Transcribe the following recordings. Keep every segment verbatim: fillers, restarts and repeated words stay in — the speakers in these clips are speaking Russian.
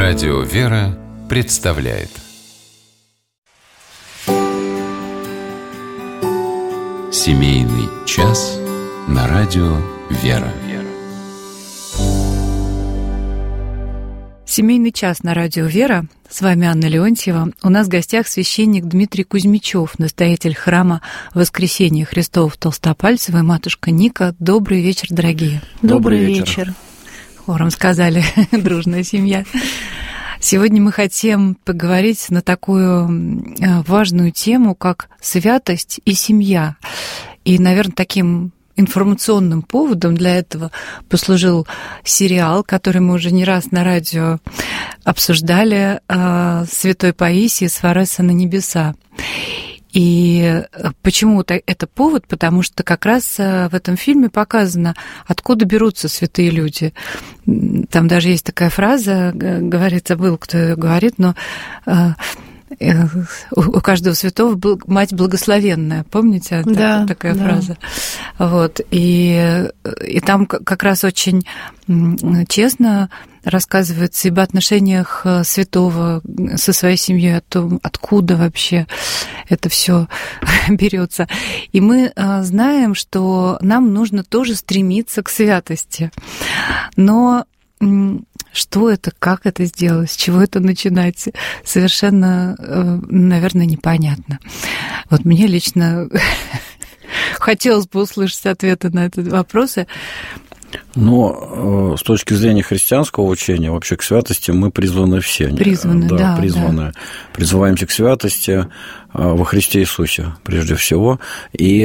Радио «Вера» представляет Семейный час на радио «Вера». Семейный час на радио «Вера». С вами Анна Леонтьева. У нас в гостях священник Дмитрий Кузьмичев, настоятель храма Воскресения Христова в Толстопальцево, и матушка Ника. Добрый вечер, дорогие. Добрый, Добрый вечер. вечер. Хором сказали, дружная семья. Сегодня мы хотим поговорить на такую важную тему, как святость и семья. И, наверное, таким информационным поводом для этого послужил сериал, который мы уже не раз на радио обсуждали, «Святой Паисий с Форесса на небеса». И почему это повод? Потому что как раз в этом фильме показано, откуда берутся святые люди. Там даже есть такая фраза, говорит, забыл, кто ее говорит, но у каждого святого был мать благословенная, помните? Да, такая да. фраза. Вот. И, и там как раз очень честно рассказывается об отношениях святого со своей семьей, о том, откуда вообще это все берется. И мы знаем, что нам нужно тоже стремиться к святости. Но что это, как это сделать, с чего это начинать, совершенно, наверное, непонятно. Вот мне лично хотелось бы услышать ответы на эти вопросы. Но с точки зрения христианского учения, вообще к святости мы призваны все. Призваны, да. да призваны. Да. Призываемся к святости во Христе Иисусе, прежде всего. И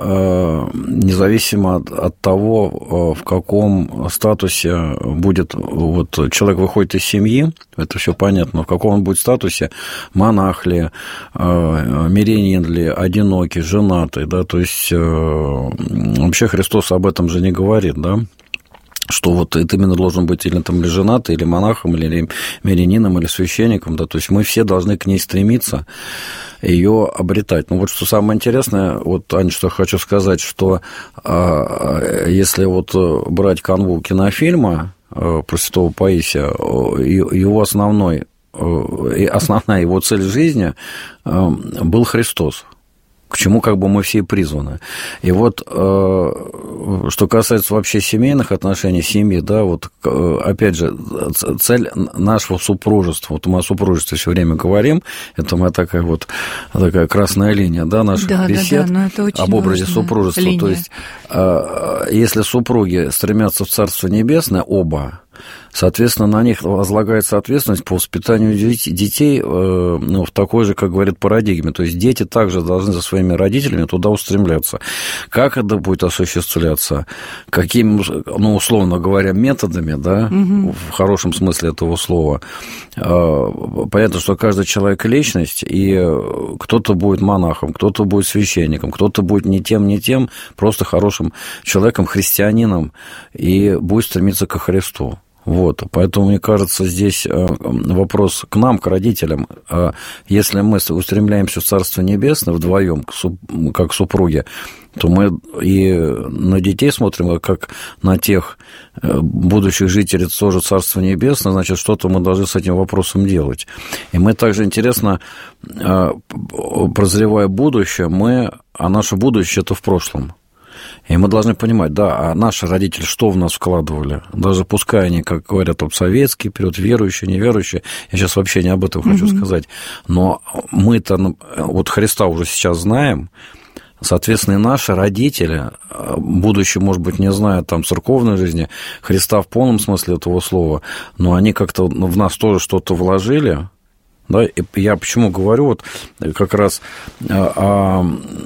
независимо от того, в каком статусе будет... Вот человек выходит из семьи, это все понятно, в каком он будет статусе, монах ли, мирянин ли, одинокий, женатый, да, то есть вообще Христос об этом же не говорит, да, что вот это именно должен быть или там или женатый, или монахом, или мирянином, или священником, да, то есть мы все должны к ней стремиться, ее обретать. Ну вот что самое интересное, вот, Аня, что хочу сказать, что э, если вот брать канву кинофильма э, про святого Паисия, его основной, э, основная его цель жизни э, был Христос, к чему как бы мы все призваны. И вот, что касается вообще семейных отношений, семьи, да, вот, опять же, цель нашего супружества, вот мы о супружестве все время говорим, это моя такая вот такая красная линия, да, наших да, бесед да, да, об образе супружества. Линия. То есть, если супруги стремятся в Царство Небесное, оба, соответственно, на них возлагается ответственность по воспитанию детей ну, в такой же, как говорят, парадигме. То есть дети также должны за своими родителями туда устремляться. Как это будет осуществляться? Какими, ну, условно говоря, методами, да, угу. в хорошем смысле этого слова. Понятно, что каждый человек – личность, и кто-то будет монахом, кто-то будет священником, кто-то будет не тем, не тем, просто хорошим человеком, христианином, и будет стремиться ко Христу. Вот, поэтому, мне кажется, здесь вопрос к нам, к родителям. Если мы устремляемся в Царство Небесное вдвоем, как супруги, то мы и на детей смотрим, как на тех будущих жителей тоже Царства Небесного, значит, что-то мы должны с этим вопросом делать. И мы также, интересно, прозревая будущее, мы, а наше будущее – это в прошлом. И мы должны понимать, да, а наши родители что в нас вкладывали? Даже пускай они, как говорят, вот советский период, верующие, неверующие, я сейчас вообще не об этом хочу mm-hmm. сказать, но мы-то вот Христа уже сейчас знаем, соответственно, и наши родители, будучи, может быть, не знаю, там, церковной жизни, Христа в полном смысле этого слова, но они как-то в нас тоже что-то вложили. Да, и я почему говорю вот как раз о,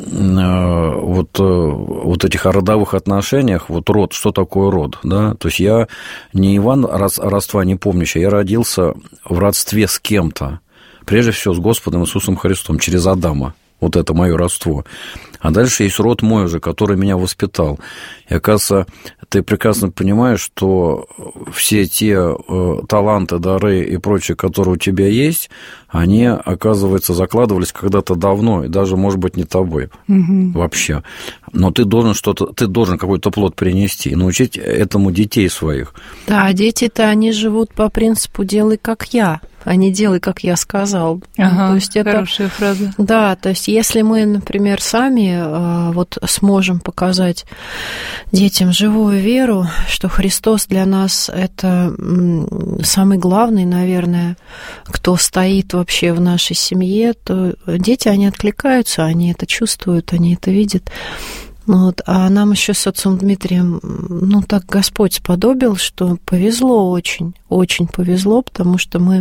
о вот, вот этих родовых отношениях, вот род, что такое род, да, то есть я не Иван родства не помнящий, я родился в родстве с кем-то, прежде всего с Господом Иисусом Христом, через Адама. Вот это мое родство. А дальше есть род мой уже, который меня воспитал. И, оказывается, ты прекрасно понимаешь, что все те э, таланты, дары и прочее, которые у тебя есть, они, оказывается, закладывались когда-то давно, и даже, может быть, не тобой угу. вообще. Но ты должен что-то, ты должен какой-то плод принести и научить этому детей своих. Да, дети-то, они живут по принципу «делай, как я», а не «делай, как я сказал». Ага, то есть это, хорошая фраза. Да, то есть если мы, например, сами вот сможем показать детям живую веру, что Христос для нас – это самый главный, наверное, кто стоит вообще в нашей семье, то дети, они откликаются, они это чувствуют, они это видят. Вот. А нам еще с отцом Дмитрием, ну, так Господь сподобил, что повезло очень, очень повезло, потому что мы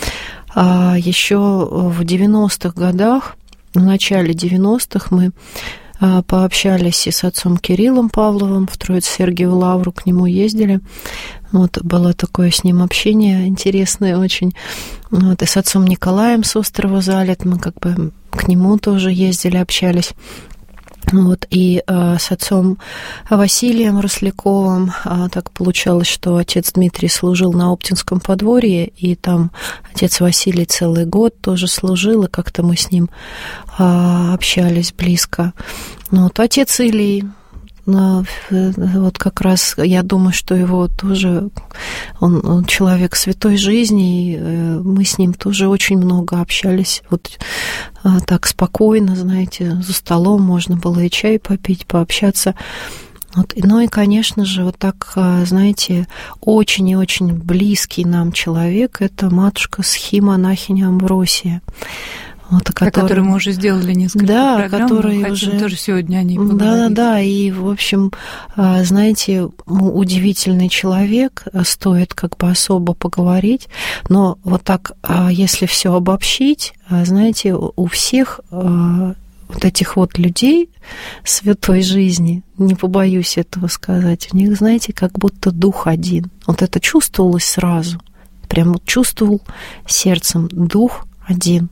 а, еще в девяностых годах, в начале девяностых мы а, пообщались и с отцом Кириллом Павловым в Троице-Сергиеву Лавру, к нему ездили. Вот, было такое с ним общение интересное очень. Вот, и с отцом Николаем с острова Залет мы как бы к нему тоже ездили, общались. Вот, и э, с отцом Василием Росляковым э, так получалось, что отец Дмитрий служил на Оптинском подворье, и там отец Василий целый год тоже служил, и как-то мы с ним э, общались близко. Вот, отец Илий, э, вот как раз я думаю, что его тоже, он, он человек святой жизни, и э, мы с ним тоже очень много общались, вот так спокойно, знаете, за столом можно было и чай попить, пообщаться. Вот. Ну и, конечно же, вот так, знаете, очень и очень близкий нам человек – это матушка схимонахиня Амвросия. Вот, о которой... которой мы уже сделали несколько да, программ, которые уже тоже сегодня о ней поговорить. Да, да, и, в общем, знаете, удивительный человек, стоит как бы особо поговорить, но вот так, если все обобщить, знаете, у всех вот этих вот людей святой жизни, не побоюсь этого сказать, у них, знаете, как будто дух один. Вот это чувствовалось сразу, прям вот чувствовал сердцем, дух один.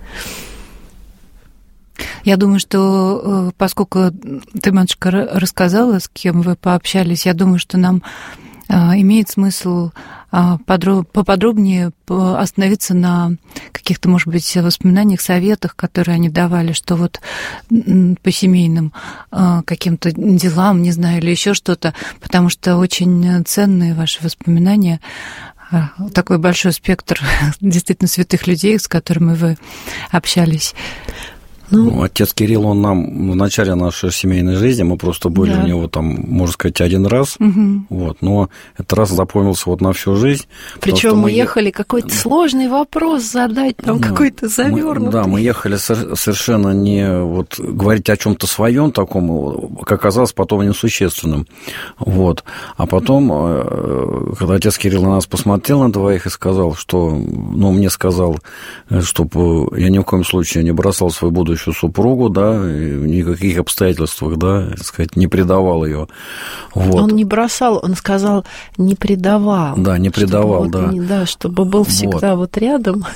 Я думаю, что поскольку ты, матушка, рассказала, с кем вы пообщались, я думаю, что нам имеет смысл поподробнее остановиться на каких-то, может быть, воспоминаниях, советах, которые они давали, что вот по семейным каким-то делам, не знаю, или еще что-то, потому что очень ценные ваши воспоминания, такой большой спектр действительно святых людей, с которыми вы общались. Ну, ну, отец Кирилл, он нам в начале нашей семейной жизни, мы просто были да. у него там, можно сказать, один раз, угу. вот, но этот раз запомнился вот на всю жизнь. Причем мы ехали, какой-то сложный вопрос задать, там ну, какой-то завернутый. Мы, да, мы ехали совершенно не вот говорить о чем-то своем таком, как оказалось, потом несущественным, вот. А потом, когда отец Кирилл на нас посмотрел на двоих и сказал, что, ну, мне сказал, чтобы я ни в коем случае не бросал свою будущую супругу, да, в никаких обстоятельствах, да, так сказать, не предавал ее. Вот. Он не бросал, он сказал, не предавал. Да, не предавал, чтобы, да. Вот, да, чтобы был всегда вот. вот рядом.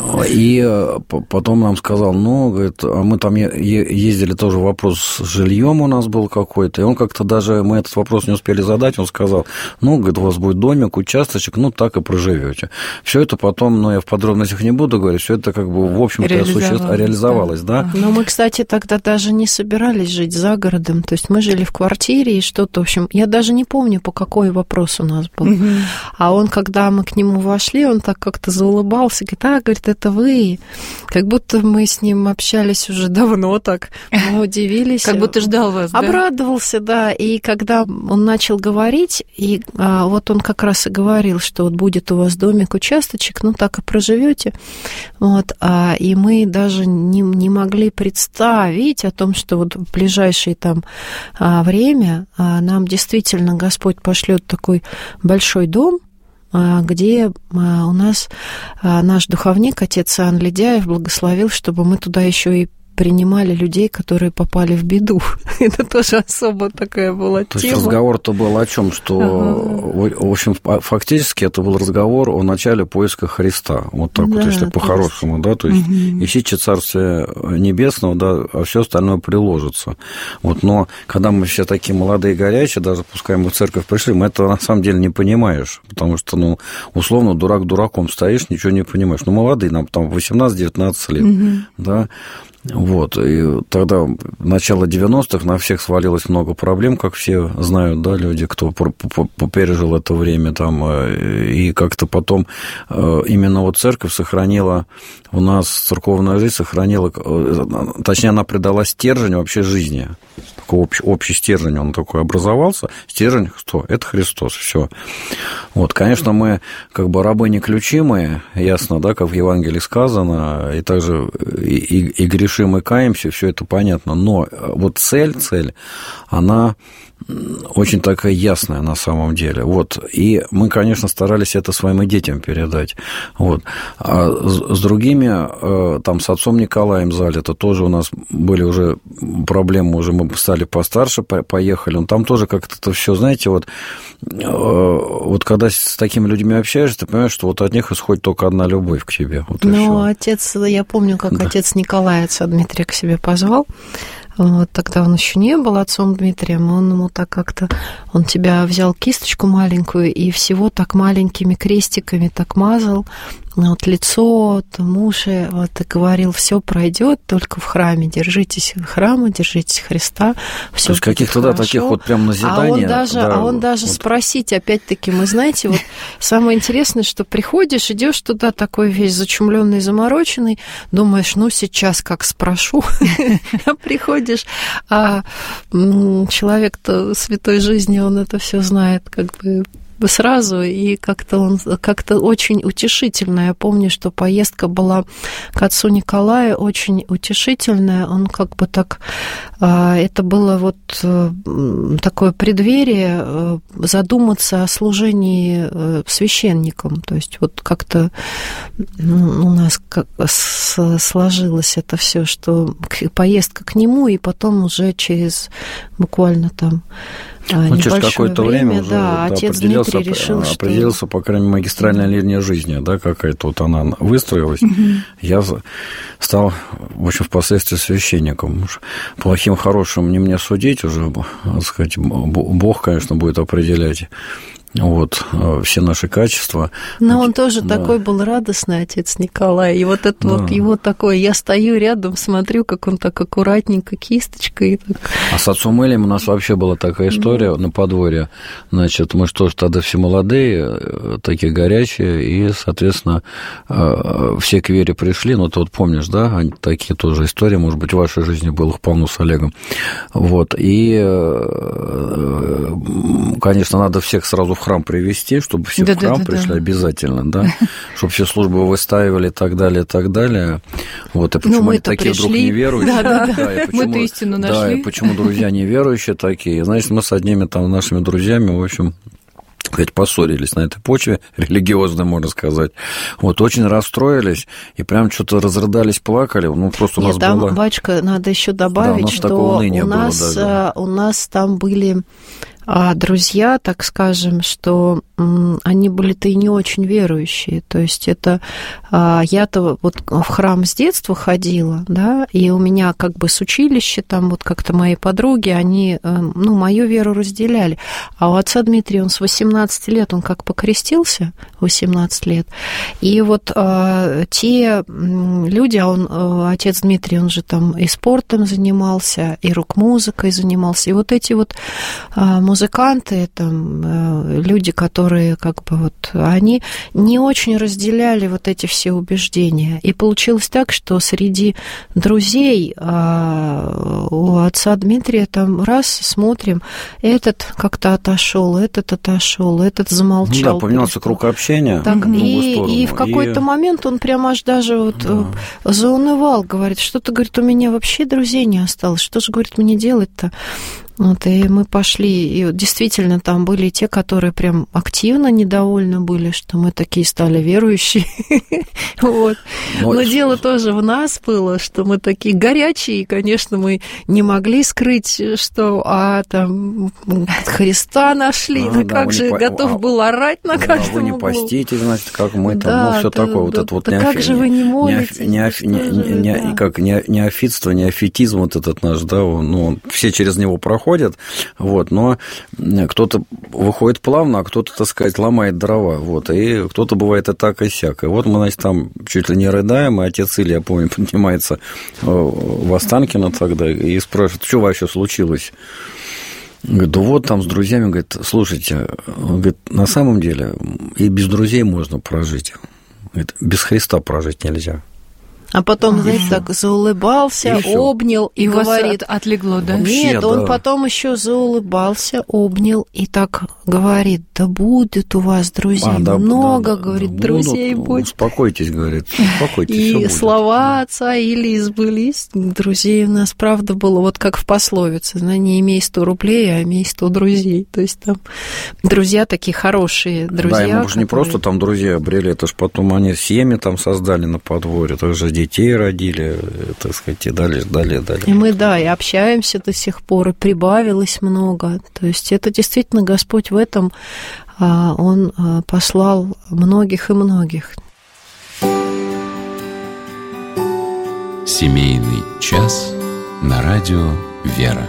И потом нам сказал, ну, говорит, а мы там ездили, тоже вопрос с жильем у нас был какой-то, и он как-то даже, мы этот вопрос не успели задать, он сказал, ну, говорит, у вас будет домик, участочек, ну, так и проживете. Все это потом, ну, я в подробностях не буду говорить, все это как бы, в общем-то, реализовалось, реализовалось, да. Но мы, кстати, тогда даже не собирались жить за городом. То есть мы жили в квартире и что-то, в общем, я даже не помню, по какой вопрос у нас был. Угу. А он, когда мы к нему вошли, он так как-то заулыбался, говорит, а, говорит, это вы. Как будто мы с ним общались уже давно так. Мы удивились. Как будто ждал вас, да? Обрадовался, да. И когда он начал говорить, и а, вот он как раз и говорил, что вот будет у вас домик, участочек, ну так и проживете. Вот. А, и мы даже не, не могли представить о том, что вот в ближайшее там время нам действительно Господь пошлет такой большой дом, где у нас наш духовник, отец Иоанн Ледяев, благословил, чтобы мы туда еще и принимали людей, которые попали в беду. Это тоже особо такая была То тема. есть разговор-то был о чем, что, ага. в общем, фактически это был разговор о начале поиска Христа. Вот так да, вот, если по-хорошему, да, то есть угу. ищите Царствие Небесного, да, а все остальное приложится. Вот, но когда мы все такие молодые, горячие, даже пускай мы в церковь пришли, мы этого на самом деле не понимаешь, потому что, ну, условно, дурак дураком стоишь, ничего не понимаешь. Ну, молодые, нам там восемнадесять-девятнадцать лет, угу. да. Вот, и тогда, начало девяностых, на всех свалилось много проблем, как все знают, да, люди, кто пережил это время там, и как-то потом именно вот церковь сохранила, у нас церковная жизнь сохранила, точнее, она придала стержень вообще жизни, такой общий, общий стержень, он такой образовался, стержень, что? Это Христос, все. Вот, конечно, мы как бы рабы неключимые, ясно, да, как в Евангелии сказано, и также и, и, и грешим, мы каемся, все это понятно, но вот цель, цель, она очень такая ясная на самом деле. Вот. И мы, конечно, старались это своим и детям передать. Вот. А с другими, там, с отцом Николаем Залито, тоже у нас были уже проблемы, уже мы стали постарше, поехали. Но там тоже как-то это все, знаете, вот, вот когда с такими людьми общаешься, ты понимаешь, что вот от них исходит только одна любовь к тебе. Вот ну, отец, я помню, как да. отец Николай отца Дмитрия к себе позвал. Вот, тогда он еще не был отцом Дмитрием, он ему так как-то, он тебя взял кисточку маленькую и всего так маленькими крестиками так мазал, вот лицо, там уши, вот, и говорил, все пройдет, только в храме, держитесь храма, держитесь Христа, все. То есть каких-то да, таких вот прям назиданий. А он даже, да, а он даже вот. Спросить, опять-таки, мы знаете, вот самое интересное, что приходишь, идешь туда такой весь зачумленный, замороченный, думаешь, ну сейчас как спрошу, а приходишь, а человек-то святой жизни, он это все знает, как бы сразу, и как-то он как-то очень утешительно. Я помню, что поездка была к отцу Николаю очень утешительная. Он как бы так... Это было вот такое преддверие задуматься о служении священникам. То есть вот как-то у нас как сложилось это все, что поездка к нему, и потом уже через буквально там ну, через какое-то время, время уже да, да, отец определился, Дмитрий решил, определился, что... по крайней мере, магистральная линия жизни, да, какая-то вот она выстроилась. Угу. Я стал, в общем, впоследствии священником. Плохим, хорошим не мне судить уже, так сказать, Бог, конечно, будет определять. Вот, все наши качества. Но он тоже да. такой был радостный, отец Николай. И вот это да. вот его такое, я стою рядом, смотрю, как он так аккуратненько кисточкой. Так... А с отцом Элем у нас вообще была такая история mm-hmm. на подворье. Значит, мы же тоже тогда все молодые, такие горячие, и, соответственно, все к вере пришли. Ну, ты вот помнишь, да, такие тоже истории, может быть, в вашей жизни было их полно с Олегом. Вот, и, конечно, надо всех сразу в храм привести, чтобы все да, в храм да, пришли да. обязательно, да, чтобы все службы выставили и так далее, и так далее. Вот, и почему ну, они такие пришли. Вдруг неверующие. Да, да, да. Мы-то истину нашли. Да, и почему друзья неверующие такие. Значит, мы с одними там нашими друзьями, в общем, сказать, поссорились на этой почве, религиозной, можно сказать. Вот, очень расстроились, и прям что-то разрыдались, плакали. Ну, просто у нас Нет, там, было... батюшка, надо еще добавить, да, у что у нас, даже. у нас там были... А друзья, так скажем, что они были-то и не очень верующие. То есть это я-то вот в храм с детства ходила, да, и у меня как бы с училища, там вот как-то мои подруги, они, ну, мою веру разделяли. А у отца Дмитрия, он с восемнадцати лет, он как покрестился, восемнадцать лет, и вот а, те люди, а он, отец Дмитрий, он же там и спортом занимался, и рок-музыкой занимался, и вот эти вот музыканты, там, люди, которые как бы вот, они не очень разделяли вот эти все убеждения. И получилось так, что среди друзей у отца Дмитрия там раз смотрим, этот как-то отошел, этот отошел, этот замолчал. Да, поменялся круг общения. Так, и, и в какой-то и... момент он прям аж даже вот да. заунывал, говорит, что-то, говорит, у меня вообще друзей не осталось, что же, говорит, мне делать-то? Вот, и мы пошли, и вот действительно там были те, которые прям активно недовольны были, что мы такие стали верующие. Вот. Но дело тоже в нас было, что мы такие горячие, и, конечно, мы не могли скрыть, что а там Христа нашли, да как же готов был орать на каждом углу. Вы не постите, значит, как мы там, ну, все такое. Вот это вот как же вы не молитесь? Как неофитство, неофитизм вот этот наш, да, ну, все через него проходят. Вот, но кто-то выходит плавно, а кто-то, так сказать, ломает дрова, вот, и кто-то бывает и так, и сяк. И вот мы, значит, там чуть ли не рыдаем, и отец Илья, я помню, поднимается в Останкино тогда и спрашивает, что вообще случилось? Говорит, да вот там с друзьями, говорит, слушайте, говорит, на самом деле и без друзей можно прожить, говорит, без Христа прожить нельзя. А потом, а, знаете, так заулыбался, еще. обнял и, и говорит... отлегло, да? Нет, Вообще, он да. потом еще заулыбался, обнял и так говорит, да будет у вас друзей, а, да, много, да, говорит, да, друзей будут, будет. Успокойтесь, говорит, успокойтесь, и слова отца Ильи сбылись, друзей у нас, правда, было, вот как в пословице, знаете, не имей сто рублей, а имей сто друзей. То есть там друзья такие хорошие, друзья. Да, и мы которые... же не просто там друзья обрели, это ж потом они семьи там создали на подворье, также детей родили, так сказать, и далее, далее, далее. И мы, да, и общаемся до сих пор, и прибавилось много. То есть это действительно Господь в этом, Он послал многих и многих. Семейный час на радио «Вера».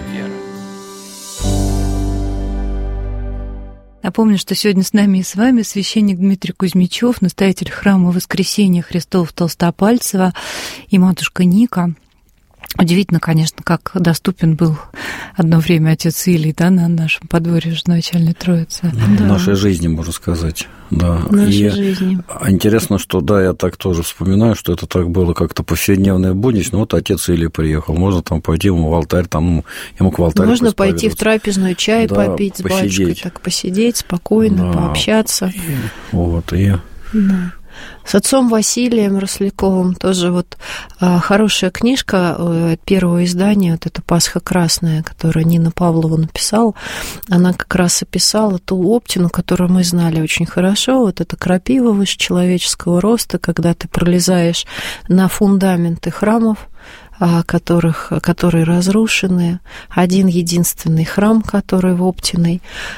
Напомню, что сегодня с нами и с вами священник Дмитрий Кузьмичев, настоятель храма Воскресения Христова в Толстопальцево, и матушка Ника. Удивительно, конечно, как доступен был одно время отец Илий, да, на нашем подворье же начальной Троицы. В да. нашей жизни, можно сказать, да. В нашей и жизни. Интересно, что, да, я так тоже вспоминаю, что это так было как-то повседневное буднично. Вот отец Илий приехал, можно там пойти ему в алтарь, там ему к алтарю можно пойти в трапезную, чай да, попить с посидеть. батюшкой, так посидеть спокойно, да. пообщаться. И, вот, и... Да. С отцом Василием Росляковым тоже вот а, хорошая книжка э, первого издания, вот эта «Пасха красная», которую Нина Павлова написала, она как раз описала ту оптину, которую мы знали очень хорошо, вот это крапива выше человеческого роста, когда ты пролезаешь на фундаменты храмов, которых, которые разрушены, один единственный храм, который в Оптиной,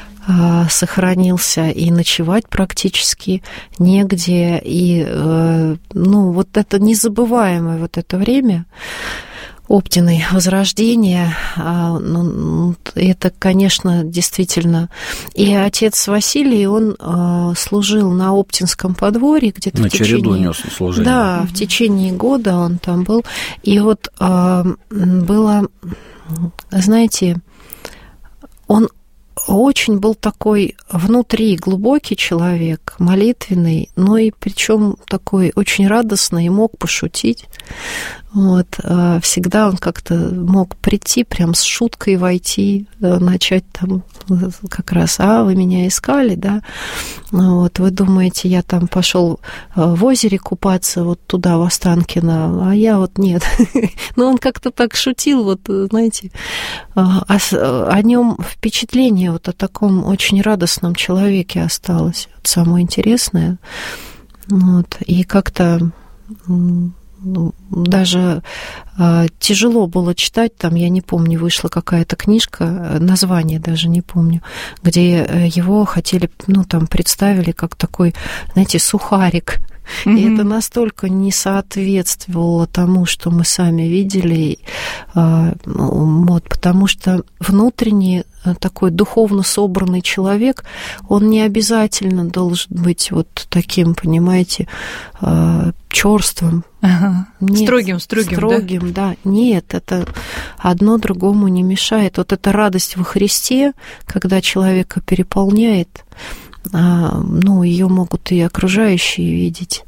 сохранился, и ночевать практически негде, и, ну, вот это незабываемое вот это время Оптиной возрождения, это, конечно, действительно. И отец Василий, он служил на Оптинском подворье где-то на в течение... череду нес служение. Да, в течение года он там был. И вот было, знаете, он очень был такой внутри глубокий человек, молитвенный, но и причем такой очень радостный и мог пошутить. Вот. Всегда он как-то мог прийти, прям с шуткой войти, начать там как раз, а, вы меня искали, да, вот, вы думаете, я там пошел в озере купаться вот туда, в Останкино, а я вот нет. Но он как-то так шутил, вот, знаете, о нем впечатление вот о таком очень радостном человеке осталось, вот самое интересное, вот, и как-то... Даже э, тяжело было читать, там, я не помню, вышла какая-то книжка, название даже не помню, где его хотели, ну, там, представили как такой, знаете, сухарик. Mm-hmm. И это настолько не соответствовало тому, что мы сами видели, э, вот, потому что внутренне такой духовно собранный человек, он не обязательно должен быть вот таким, понимаете, э, чёрствым. Ага. Нет, строгим, строгим, строгим, да? да. Нет, это одно другому не мешает. Вот эта радость во Христе, когда человека переполняет, ну, ее могут и окружающие видеть.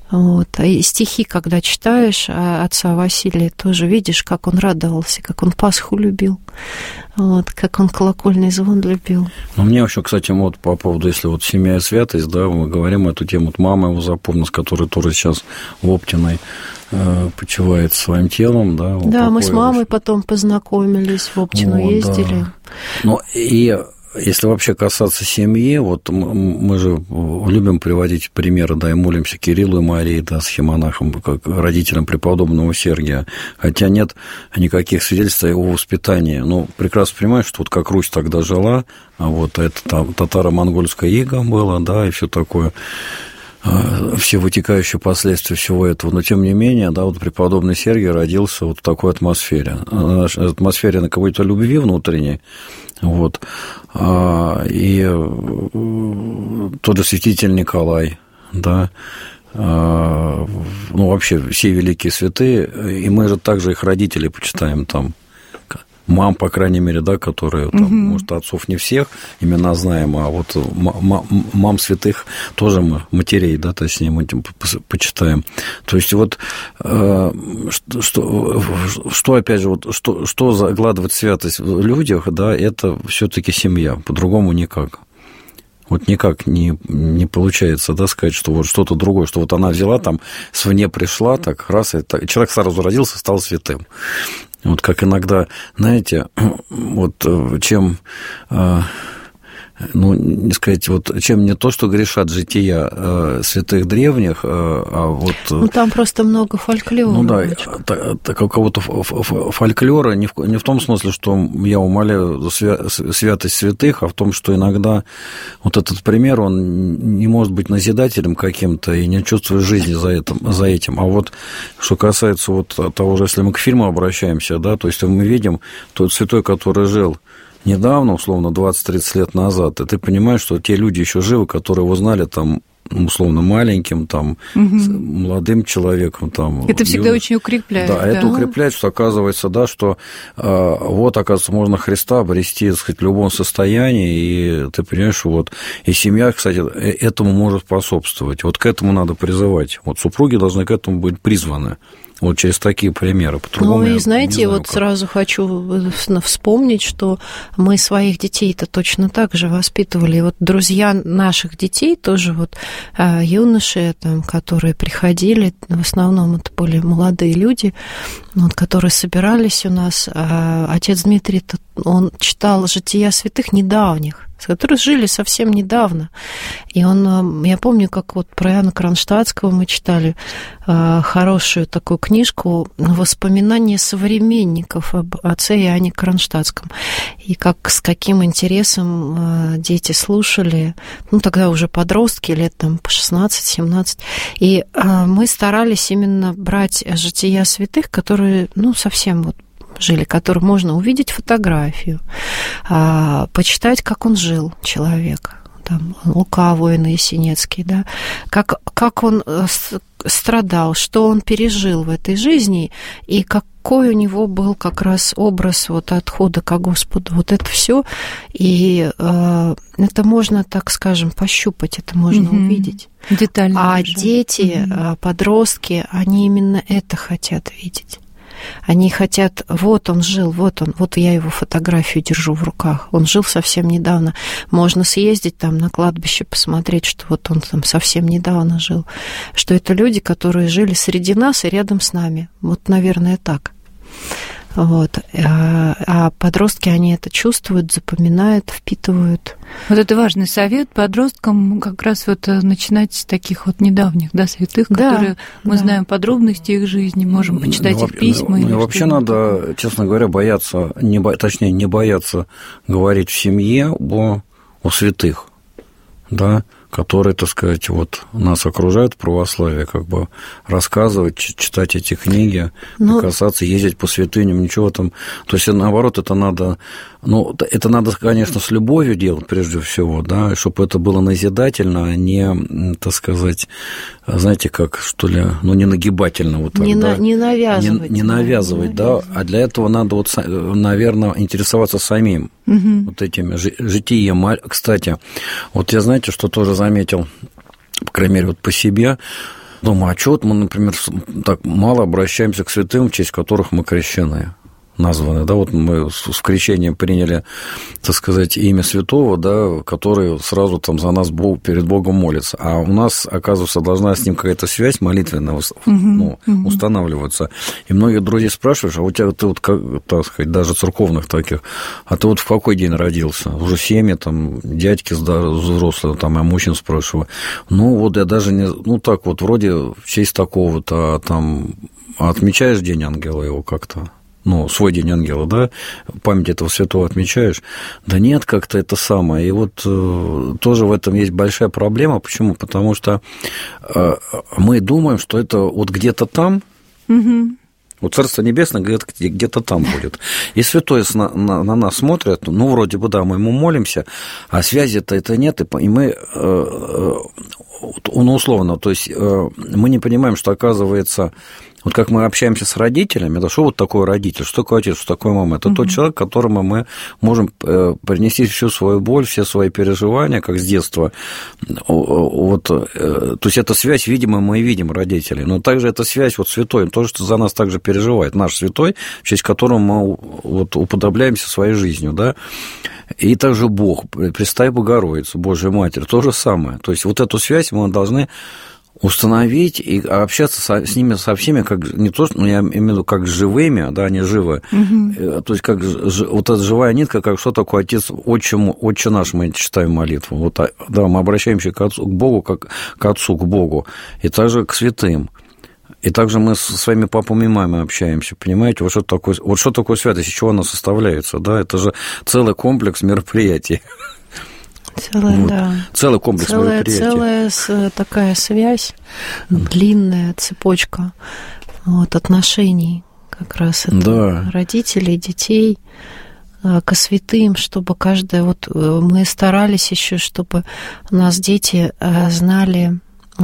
Вот. И стихи, когда читаешь отца Василия, тоже видишь, как он радовался, как он Пасху любил, вот, как он колокольный звон любил. Ну, мне еще, кстати, вот по поводу, если вот семья и святость, да, мы говорим эту тему, вот мама его запомнила, с которой тоже сейчас в Оптиной э, почивает своим телом, да. Да, мы с мамой потом познакомились, в Оптину вот, ездили. Да. Ну, и... Если вообще касаться семьи, вот мы же любим приводить примеры, да, и молимся Кириллу и Марии, да, схемонахам, как родителям преподобного Сергия, хотя нет никаких свидетельств о его воспитании. Ну, прекрасно понимаю, что вот как Русь тогда жила, а вот это там татаро-монгольская ига была, да, и все такое, все вытекающие последствия всего этого, но тем не менее, да, вот преподобный Сергий родился вот в такой атмосфере, атмосфере на какой-то любви внутренней, вот, и тот же святитель Николай, да, ну, вообще все великие святые, и мы же также их родителей почитаем там, мам, по крайней мере, да, которые, там, угу. может, отцов не всех имена знаем, а вот мам святых тоже мы, матерей, да, точнее, мы почитаем. То есть вот что, что опять же, вот, что, что закладывает святость в людях, да, это все-таки семья, по-другому никак. Вот никак не, не получается, да, сказать, что вот что-то другое, что вот она взяла там, свне пришла, так, раз, и так, человек сразу родился, стал святым. Вот как иногда, знаете, вот чем, ну, не сказать, вот чем не то, что грешат жития святых древних, а вот... Ну, там просто много фольклора. Ну, да, так, у кого-то фольклора не в, не в том смысле, что я умаляю святость святых, а в том, что иногда вот этот пример, он не может быть назидателем каким-то и не чувствует жизни за этим, за этим. А вот что касается вот того же, если мы к фильму обращаемся, да, то есть мы видим тот святой, который жил недавно, условно, двадцать-тридцать лет назад, и ты понимаешь, что те люди еще живы, которые его знали там, условно, маленьким, там, угу. молодым человеком. Там, это всегда очень укрепляет. Да, да, это укрепляет, что оказывается, да, что э, вот, оказывается, можно Христа обрести, так сказать, в любом состоянии, и ты понимаешь, что вот, и семья, кстати, этому может способствовать. Вот к этому надо призывать. Вот супруги должны к этому быть призваны. Вот через такие примеры. Ну, и знаете, знаю, вот как. Сразу хочу вспомнить, что мы своих детей-то точно так же воспитывали. И вот друзья наших детей тоже вот юноши, там, которые приходили, в основном это были молодые люди, вот, которые собирались у нас. А отец Дмитрий, он читал «Жития святых» недавних, с которыми жили совсем недавно. И он, я помню, как вот про Иоанна Кронштадтского мы читали хорошую такую книжку «Воспоминания современников об отце Иоанне Кронштадтском». И как, с каким интересом дети слушали, ну, тогда уже подростки, лет там по шестнадцать-семнадцать. И мы старались именно брать жития святых, которые, ну, совсем вот жили, которым можно увидеть фотографию, почитать, как он жил, человек, там, Лука, воин Есенинский, да, как, как он страдал, что он пережил в этой жизни, и какой у него был как раз образ вот отхода ко Господу. Вот это все, и э, это можно, так скажем, пощупать, это можно mm-hmm. увидеть. Детально. А даже. Дети, mm-hmm. подростки, они именно это хотят видеть. Они хотят, вот он жил, вот он, вот я его фотографию держу в руках. Он жил совсем недавно. Можно съездить там на кладбище, посмотреть, что вот он там совсем недавно жил. Что это люди, которые жили среди нас и рядом с нами. Вот, наверное, так. Вот. А подростки, они это чувствуют, запоминают, впитывают. Вот это важный совет подросткам как раз вот начинать с таких вот недавних, да, святых, да, которые мы да. знаем подробности их жизни, можем почитать ну, их письма. Ну, вообще надо, честно говоря, бояться, не бо... точнее, не бояться говорить в семье о, о святых, да, которые, так сказать, вот нас окружают в православии, как бы рассказывать, читать эти книги, ну, касаться, ездить по святыням, ничего там. То есть, наоборот, это надо, ну, это надо, конечно, с любовью делать прежде всего, да, чтобы это было назидательно, а не, так сказать, знаете, как, что ли, ну, не нагибательно. Вот так, не, да? на, не навязывать. Не, не навязывать, не да, навязывать. А для этого надо, вот, наверное, интересоваться самим, угу. вот этими житием. Кстати, вот я, знаете, что тоже заметил, по крайней мере, вот по себе, Думаю, а чего мы, например, так мало обращаемся к святым, в честь которых мы крещены? Названы, да, вот мы с крещением приняли, так сказать, имя святого, да, который сразу там за нас Бог, перед Богом молится, а у нас, оказывается, должна с ним какая-то связь молитвенная uh-huh, ну, uh-huh. устанавливаться. И многие друзья спрашивают, а у тебя ты вот, как, так сказать, даже церковных таких, а ты вот в какой день родился? Уже семьи, там, дядьки взрослые, там, я мужчин спрашиваю. Ну, вот я даже не, ну, так вот, вроде в честь такого-то, а там, отмечаешь день ангела его как-то? Ну, свой день ангела, да, память этого святого отмечаешь. Да нет, как-то это самое. И вот э, тоже в этом есть большая проблема. Почему? Потому что э, мы думаем, что это вот где-то там, угу. вот Царство Небесное где-то, где-то там будет. И святой на, на, на нас смотрит, ну, вроде бы, да, мы ему молимся, а связи-то это нет, и мы, э, ну, условно, то есть э, мы не понимаем, что, оказывается, вот как мы общаемся с родителями, да, что вот такое родитель, что такое отец, что такое мама? Это mm-hmm. тот человек, которому мы можем принести всю свою боль, все свои переживания, как с детства. Вот, то есть это связь, видимо, мы и видим родителей, но также эта связь вот святой, то, что за нас также переживает наш святой, в честь которого мы вот уподобляемся своей жизнью, да. И также Бог, Пресвятая Богородица, Божья Матерь, то же самое. То есть вот эту связь мы должны установить и общаться со, с ними со всеми, как не то, что, ну, я имею в виду, как с живыми, да, они живы. Угу. То есть, как вот эта живая нитка, как что такое Отец, Отче, Отче наш, мы читаем молитву. Вот, да, мы обращаемся к, отцу, к Богу, как к Отцу, к Богу, и также к святым. И также мы со своими папами и мамами общаемся, понимаете? Вот что такое, вот что такое святость, из чего она составляется, да? Это же целый комплекс мероприятий. Целая, вот. Да. Целый комплекс целая, мероприятий. Целая такая связь, длинная цепочка вот, отношений как раз от да. родителей, детей ко святым, чтобы каждая... Вот мы старались еще, чтобы у нас дети знали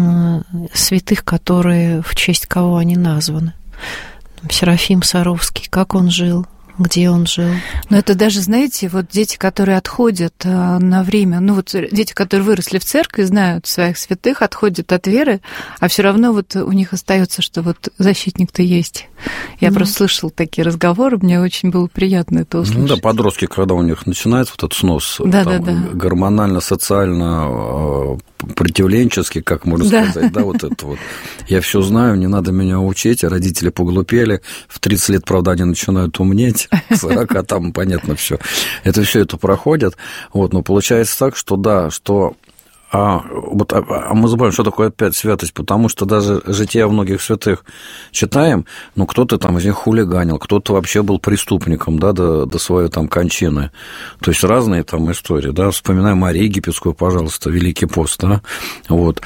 святых, которые в честь кого они названы. Серафим Саровский, как он жил, где он жил. Но это даже, знаете, вот дети, которые отходят на время, ну вот дети, которые выросли в церкви, знают своих святых, отходят от веры, а все равно вот у них остается, что вот защитник-то есть. Я mm-hmm. просто слышала такие разговоры, мне очень было приятно это услышать. Ну да, подростки, когда у них начинается вот этот снос, да, там, да, да. гормонально, социально, противленческий, как можно да. сказать, да, вот это вот. Я все знаю, не надо меня учить, а родители поглупели, в тридцать лет, правда, они начинают умнеть, к сорока там, понятно, все. Это все это проходит, вот, но получается так, что да, что... А, вот, а мы забываем, что такое опять святость, потому что даже жития многих святых читаем, ну, кто-то там из них хулиганил, кто-то вообще был преступником, да, до, до своей там кончины. То есть разные там истории, да, вспоминаем Марию Египетскую, пожалуйста, Великий пост, да, вот.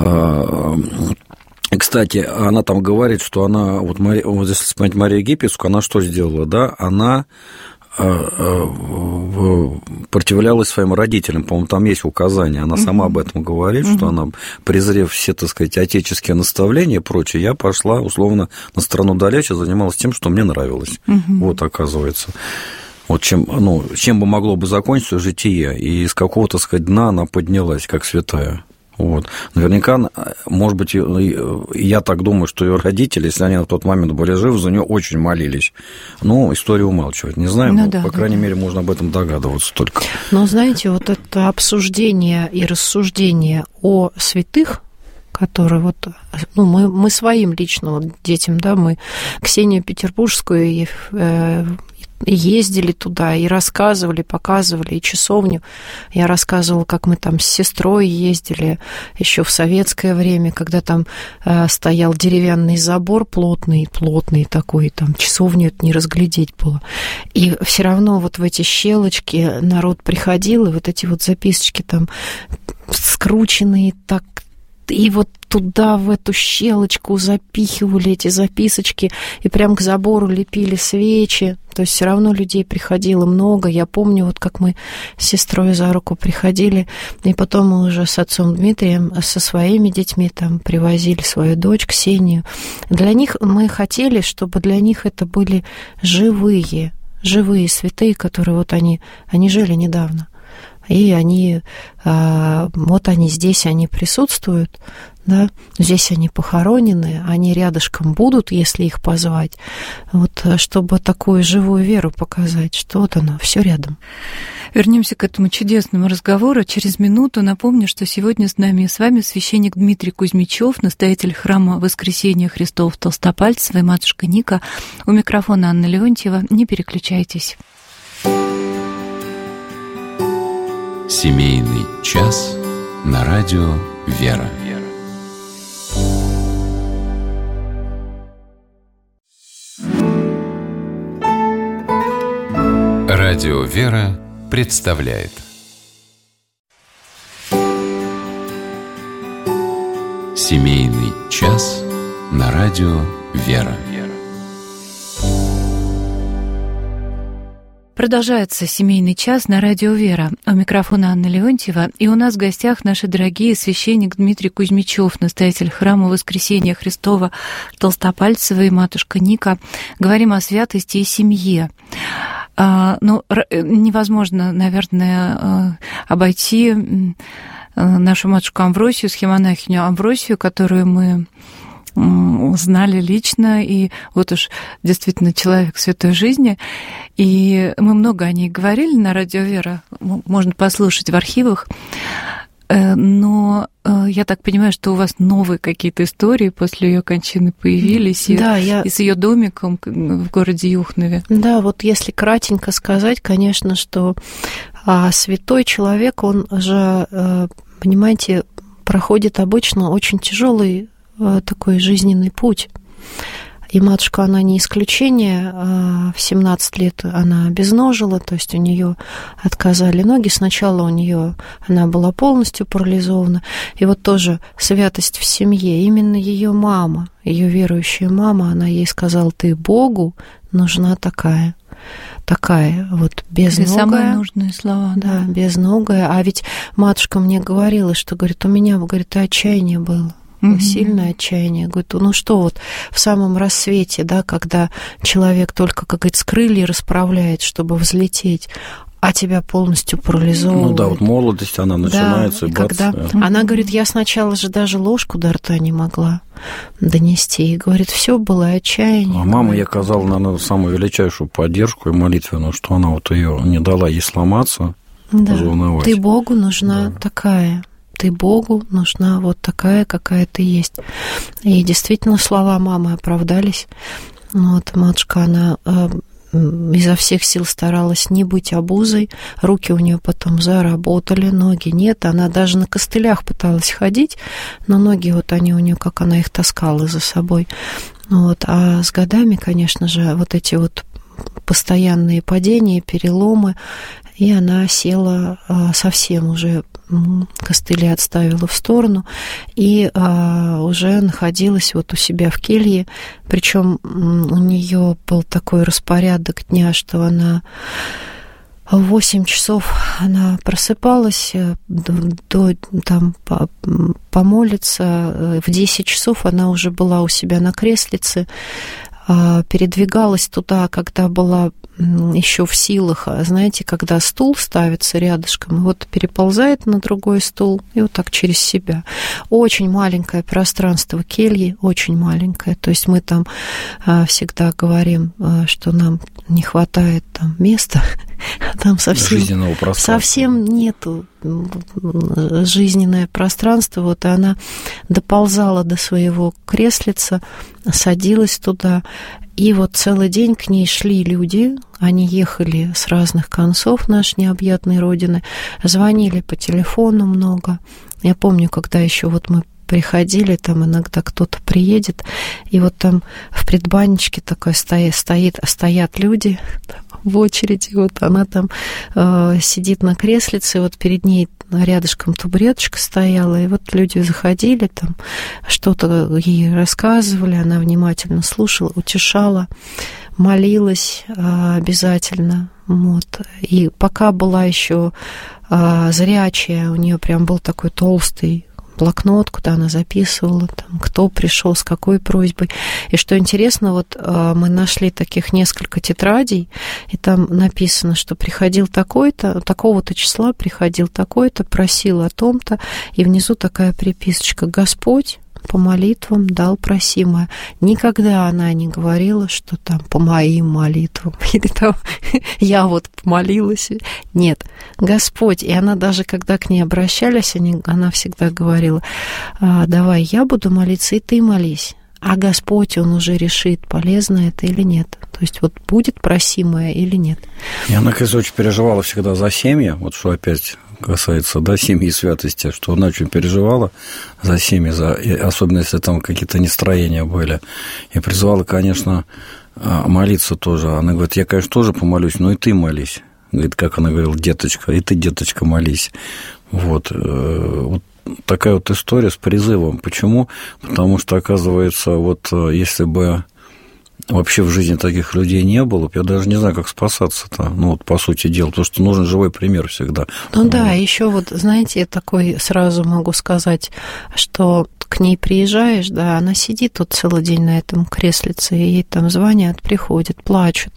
Кстати, она там говорит, что она, вот, Мария, вот если вспомнить Марию Египетскую, она что сделала, да, она... противлялась своим родителям, по-моему, там есть указание, она сама об этом говорит, uh-huh. что она, презрев все, так сказать, отеческие наставления и прочее, я пошла, условно, на сторону далече, занималась тем, что мне нравилось. Uh-huh. Вот, оказывается. Вот чем, ну, чем бы могло бы закончиться житие, и из какого-то, так сказать, дна она поднялась, как святая. Вот. Наверняка, может быть, я так думаю, что ее родители, если они на тот момент были живы, за нее очень молились. Но историю умалчивать не знаем, ну, но, да, по крайней да. мере, можно об этом догадываться только. Но, знаете, вот это обсуждение и рассуждение о святых, которые вот, ну, мы, мы своим лично вот детям, да, мы Ксению Петербургскую и э, и ездили туда, и рассказывали, показывали, и часовню. Я рассказывала, как мы там с сестрой ездили еще в советское время, когда там э, стоял деревянный забор плотный, плотный такой, там часовню это не разглядеть было. И все равно вот в эти щелочки народ приходил, и вот эти вот записочки там скрученные так, и вот туда, в эту щелочку запихивали эти записочки, и прям к забору лепили свечи. То есть все равно людей приходило много. Я помню, вот как мы с сестрой за руку приходили, и потом мы уже с отцом Дмитрием, со своими детьми там привозили свою дочь Ксению. Для них мы хотели, чтобы для них это были живые, живые святые, которые вот они, они жили недавно. и они, вот они здесь, они присутствуют, да, здесь они похоронены, они рядышком будут, если их позвать, вот, чтобы такую живую веру показать, что вот оно, все рядом. Вернемся к этому чудесному разговору. Через минуту напомню, что сегодня с нами и с вами священник Дмитрий Кузьмичев, настоятель храма Воскресения Христова в Толстопальцево, и матушка Ника. У микрофона Анна Леонтьева. Не переключайтесь. Семейный час на радио «Вера». Радио «Вера» представляет Семейный час на радио «Вера». Продолжается «Семейный час» на радио «Вера». У микрофона Анна Леонтьева. И у нас в гостях наши дорогие священник Дмитрий Кузьмичев, настоятель храма Воскресения Христова в Толстопальцево, и матушка Ника. Говорим о святости и семье. А, ну, невозможно, наверное, обойти нашу матушку Амвросию, схемонахиню Амвросию, которую мы знали лично, и вот уж действительно человек святой жизни. И мы много о ней говорили на радио «Вера», можно послушать в архивах. Но я так понимаю, что у вас новые какие-то истории после ее кончины появились, да, и, я... и с ее домиком в городе Юхнове. Да, вот если кратенько сказать, конечно, что а, святой человек, он же, понимаете, проходит обычно очень тяжелый такой жизненный путь. И матушка, она не исключение. В семнадцать лет она обезножила, то есть у нее отказали ноги. Сначала у нее она была полностью парализована. И вот тоже святость в семье. Именно ее мама, ее верующая мама, она ей сказала: ты Богу нужна такая. Такая вот безногая. Самые нужные слова. Да, да, безногая. А ведь матушка мне говорила, что, говорит, у меня, говорит, отчаяние было. Mm-hmm. Сильное отчаяние. Говорит, ну что вот в самом рассвете, да, когда человек только, как говорит, с крылья расправляет, чтобы взлететь, а тебя полностью парализовывает. Ну да, вот молодость, она начинается, да, и бац. Когда... Mm-hmm. Она говорит, я сначала же даже ложку до рта не могла донести. И говорит, все было отчаяние. А мама ей оказала, наверное, самую величайшую поддержку и молитвенную, что она вот ее не дала ей сломаться, да. заволновать. Ты Богу нужна да. такая. Ты Богу нужна вот такая, какая ты есть. И действительно слова мамы оправдались. Вот матушка, она э, изо всех сил старалась не быть обузой. Руки у нее потом заработали, ноги нет. Она даже на костылях пыталась ходить, но ноги вот они у нее, как она их таскала за собой. Вот. А с годами, конечно же, вот эти вот постоянные падения, переломы, и она села совсем уже, костыли отставила в сторону, и уже находилась вот у себя в келье. Причем у нее был такой распорядок дня, что она в восемь часов она просыпалась, до, до, там, помолиться, в десять часов она уже была у себя на креслице, передвигалась туда, когда была еще в силах, знаете, когда стул ставится рядышком, и вот переползает на другой стул, и вот так через себя. Очень маленькое пространство кельи, очень маленькое. То есть мы там всегда говорим, что нам не хватает там места, там совсем, совсем нету жизненное пространство. Вот и она доползала до своего креслица, садилась туда, и вот целый день к ней шли люди, они ехали с разных концов нашей необъятной родины, звонили по телефону много. Я помню, когда еще вот мы приходили, там иногда кто-то приедет, и вот там в предбанничке такой стоит, стоит, стоят люди в очереди, вот она там э, сидит на креслице, вот перед ней рядышком табуреточка стояла, и вот люди заходили, там что-то ей рассказывали, она внимательно слушала, утешала, молилась э, обязательно, вот. И пока была еще э, зрячая, у нее прям был такой толстый блокнот, куда она записывала, там, кто пришел, с какой просьбой. И что интересно, вот мы нашли таких несколько тетрадей, и там написано, что приходил такой-то, такого-то числа приходил такой-то, просил о том-то, и внизу такая приписочка: «Господь по молитвам дал просимое». Никогда она не говорила, что там по моим молитвам, или там я вот помолилась. Нет, Господь. И она даже, когда к ней обращались, они, она всегда говорила: давай я буду молиться, и ты молись. А Господь, Он уже решит, полезно это или нет. То есть вот будет просимое или нет. И она, конечно, очень переживала всегда за семьи, вот что опять касается, да, семьи и святости, что она очень переживала за семьи, за, особенно если там какие-то нестроения были. И призывала, конечно, молиться тоже. Она говорит: я, конечно, тоже помолюсь, но и ты молись. Говорит, как она говорила: деточка, и ты, деточка, молись. Вот. Вот такая вот история с призывом. Почему? Потому что, оказывается, вот если бы вообще в жизни таких людей не было, я даже не знаю, как спасаться-то, ну, вот по сути дела, потому что нужен живой пример всегда. Ну вот. Да, еще вот, знаете, такой сразу могу сказать, что к ней приезжаешь, да, она сидит вот целый день на этом креслице, и ей там звонят, приходят, плачут,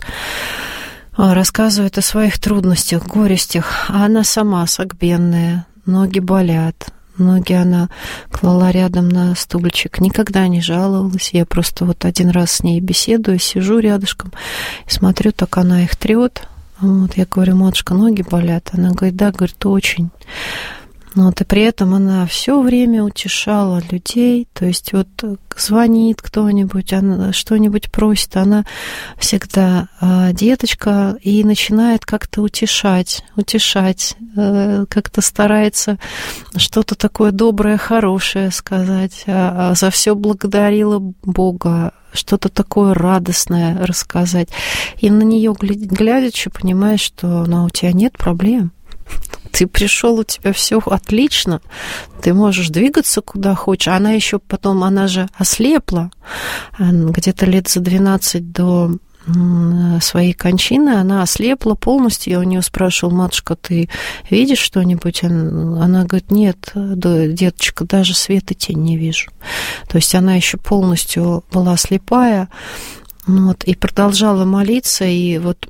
рассказывают о своих трудностях, горестях, а она сама согбенная, ноги болят. Ноги она клала рядом на стульчик, никогда не жаловалась. Я просто вот один раз с ней беседую, сижу рядышком и смотрю, так она их трёт. Вот, я говорю: матушка, ноги болят? Она говорит: да, говорит, очень. Вот, и при этом она все время утешала людей, то есть вот звонит кто-нибудь, она что-нибудь просит, она всегда деточка, и начинает как-то утешать, утешать, как-то старается что-то такое доброе, хорошее сказать, а за все благодарила Бога, что-то такое радостное рассказать. И на нее глядячи понимаешь, что ну, у тебя нет проблем. Ты пришел, у тебя все отлично, ты можешь двигаться куда хочешь. Она еще потом, она же ослепла, где-то лет за двенадцать до своей кончины она ослепла полностью. Я у нее спрашивала: матушка, ты видишь что-нибудь? Она говорит: нет, деточка, даже свет и тень не вижу. То есть она еще полностью была слепая, вот, и продолжала молиться, и вот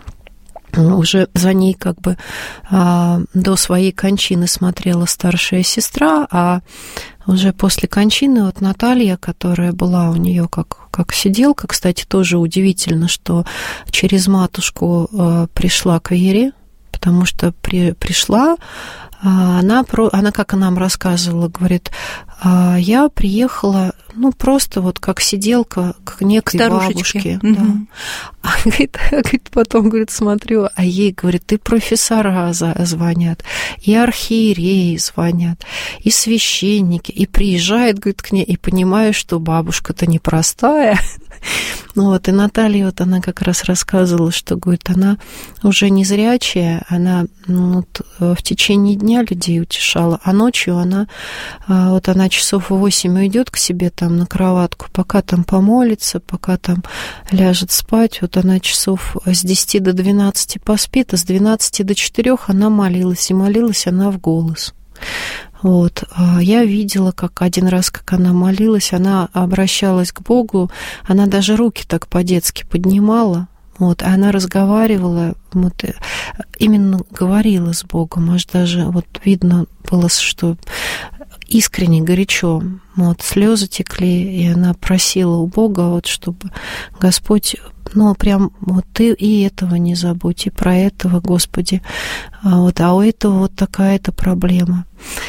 уже за ней как бы а, до своей кончины смотрела старшая сестра, а уже после кончины вот Наталья, которая была у нее как, как сиделка, кстати, тоже удивительно, что через матушку а, пришла к вере, потому что при, пришла, а, она, она, как нам рассказывала, говорит: а, я приехала, ну, просто вот как сиделка к некой бабушке. Угу. Да. А говорит, говорит, потом, говорит, смотрю, а ей, говорит, и профессора звонят, и архиереи звонят, и священники, и приезжает, говорит, к ней, и понимаю, что бабушка-то непростая. Ну вот, и Наталья, вот она как раз рассказывала, что, говорит, она уже незрячая, она ну, вот, в течение дня людей утешала, а ночью она, вот она часов в восемь уйдет к себе там на кроватку, пока там помолится, пока там ляжет спать, вот она часов с десяти до двенадцати поспит, а с двенадцати до четырёх она молилась, и молилась она в голос. Вот. Я видела, как один раз, как она молилась, она обращалась к Богу, она даже руки так по-детски поднимала, вот, а она разговаривала, вот, именно говорила с Богом, аж даже вот видно было, что искренне, горячо, вот, слезы текли, и она просила у Бога, вот, чтобы Господь, ну, прям, вот, ты и этого не забудь, и про этого, Господи, вот, а у этого вот такая-то проблема.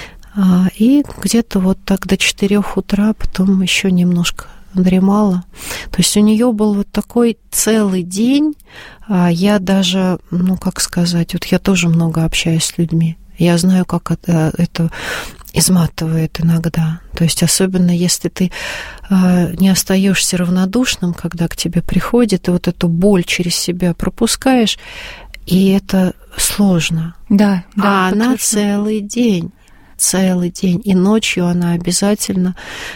И где-то вот так до четырёх утра, потом еще немножко дремала. То есть у нее был вот такой целый день. Я даже, ну, как сказать, вот я тоже много общаюсь с людьми. Я знаю, как это, это изматывает иногда. То есть особенно если ты не остаешься равнодушным, когда к тебе приходит, и вот эту боль через себя пропускаешь, и это сложно. Да, да. А она целый день. Целый день. И ночью она обязательно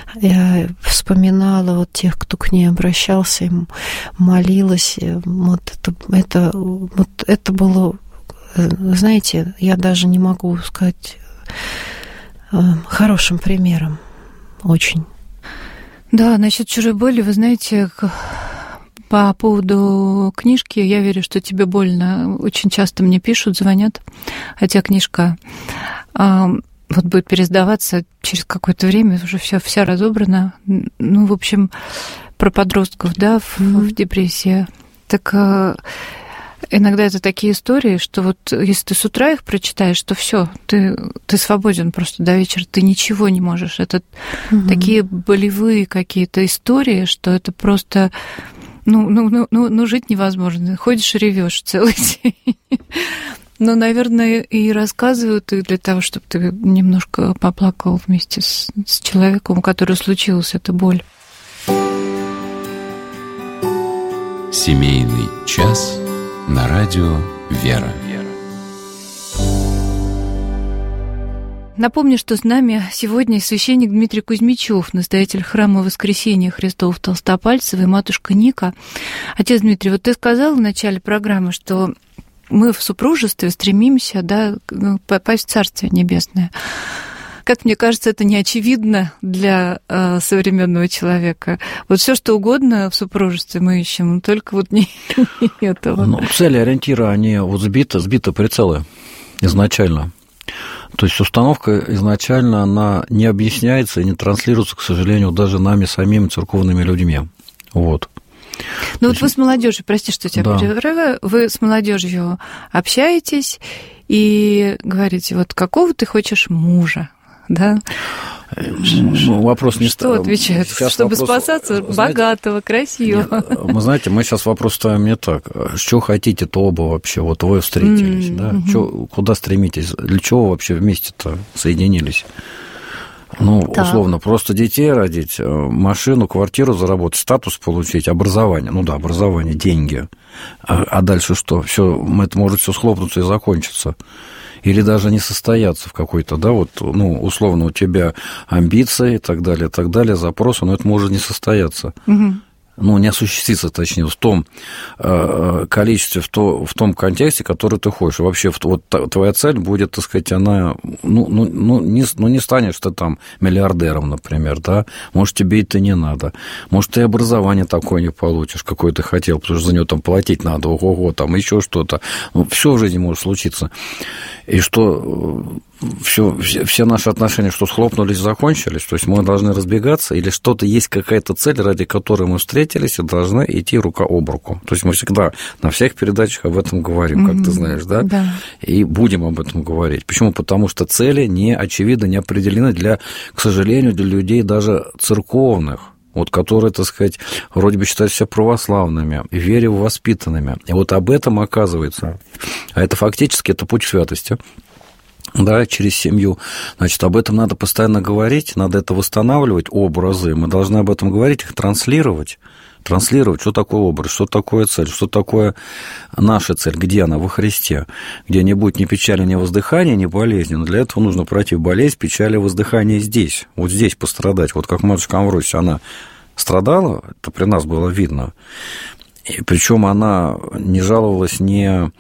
вспоминала вот тех, кто к ней обращался, им молилась. Вот это, это, вот это было, знаете, я даже не могу сказать, хорошим примером. Очень. Да, насчет чужой боли, вы знаете, по поводу книжки, я верю, что тебе больно. Очень часто мне пишут, звонят, хотя книжка вот будет переиздаваться через какое-то время, уже вся, вся разобрана. Ну, в общем, про подростков, да, в, mm-hmm. в депрессии. Так иногда это такие истории, что вот если ты с утра их прочитаешь, то все, ты, ты свободен просто до вечера, ты ничего не можешь. Это mm-hmm. такие болевые какие-то истории, что это просто... Ну, ну, ну, ну, ну жить невозможно. Ходишь и ревешь целый день. Ну, наверное, и рассказывают и для того, чтобы ты немножко поплакал вместе с, с человеком, у которого случилась эта боль. Семейный час на радио «Вера». Напомню, что с нами сегодня священник Дмитрий Кузьмичев, настоятель храма Воскресения Христова в Толстопальцево, и матушка Ника. Отец Дмитрий, вот ты сказал в начале программы, что мы в супружестве стремимся, да, попасть в Царствие Небесное. Как мне кажется, это не очевидно для э, современного человека. Вот все, что угодно в супружестве мы ищем, только вот не, не этого. Ну, цели, ориентиры, они вот сбиты, сбиты прицелы изначально. То есть установка изначально, она не объясняется и не транслируется, к сожалению, даже нами самими церковными людьми. Вот. Ну вот вы с молодежью, прости, что тебя да. перерываю, вы с молодежью общаетесь и говорите, вот какого ты хочешь мужа, да? Ну, вопрос не что ст... отвечают? Сейчас чтобы вопрос... спасаться, знаете, богатого, красивого. Нет, мы знаете, мы сейчас вопрос ставим не так. Что хотите-то оба вообще? Вот вы встретились, mm-hmm. да? Mm-hmm. Чё, куда стремитесь? Для чего вообще вместе-то соединились? Ну, так. условно, просто детей родить, машину, квартиру заработать, статус получить, образование. Ну да, образование, деньги. А, а дальше что? Все, это может все схлопнуться и закончиться. Или даже не состояться в какой-то, да, вот, ну, условно, у тебя амбиции и так далее, и так далее, запросы, но это может не состояться. Угу. Ну, не осуществиться, точнее, в том э, количестве, в, то, в том контексте, который ты хочешь. Вообще, вот твоя цель будет, так сказать, она... Ну, ну, ну, не, ну, не станешь ты там миллиардером, например, да? Может, тебе это не надо. Может, ты образование такое не получишь, какое ты хотел, потому что за него там платить надо, ого-го, там еще что-то. Ну, все в жизни может случиться. И что... Все, все, все наши отношения, что схлопнулись, закончились, то есть мы должны разбегаться, или что-то есть какая-то цель, ради которой мы встретились и должны идти рука об руку. То есть мы всегда на всех передачах об этом говорим, mm-hmm. как ты знаешь, да? да? И будем об этом говорить. Почему? Потому что цели не очевидно, не определены для, к сожалению, для людей даже церковных. Вот, которые, так сказать, вроде бы считают себя православными, в вере воспитанными. И вот об этом оказывается. А это фактически это путь к святости. Да, через семью. Значит, об этом надо постоянно говорить, надо это восстанавливать, образы. Мы должны об этом говорить, их транслировать. Транслировать, что такое образ, что такое цель, что такое наша цель, где она, во Христе, где не будет ни печали, ни воздыхания, ни болезни. Но для этого нужно пройти болезнь, печаль и воздыхание здесь, вот здесь пострадать. Вот как матушка Амвросия, она страдала, это при нас было видно. И причем она не жаловалась, не,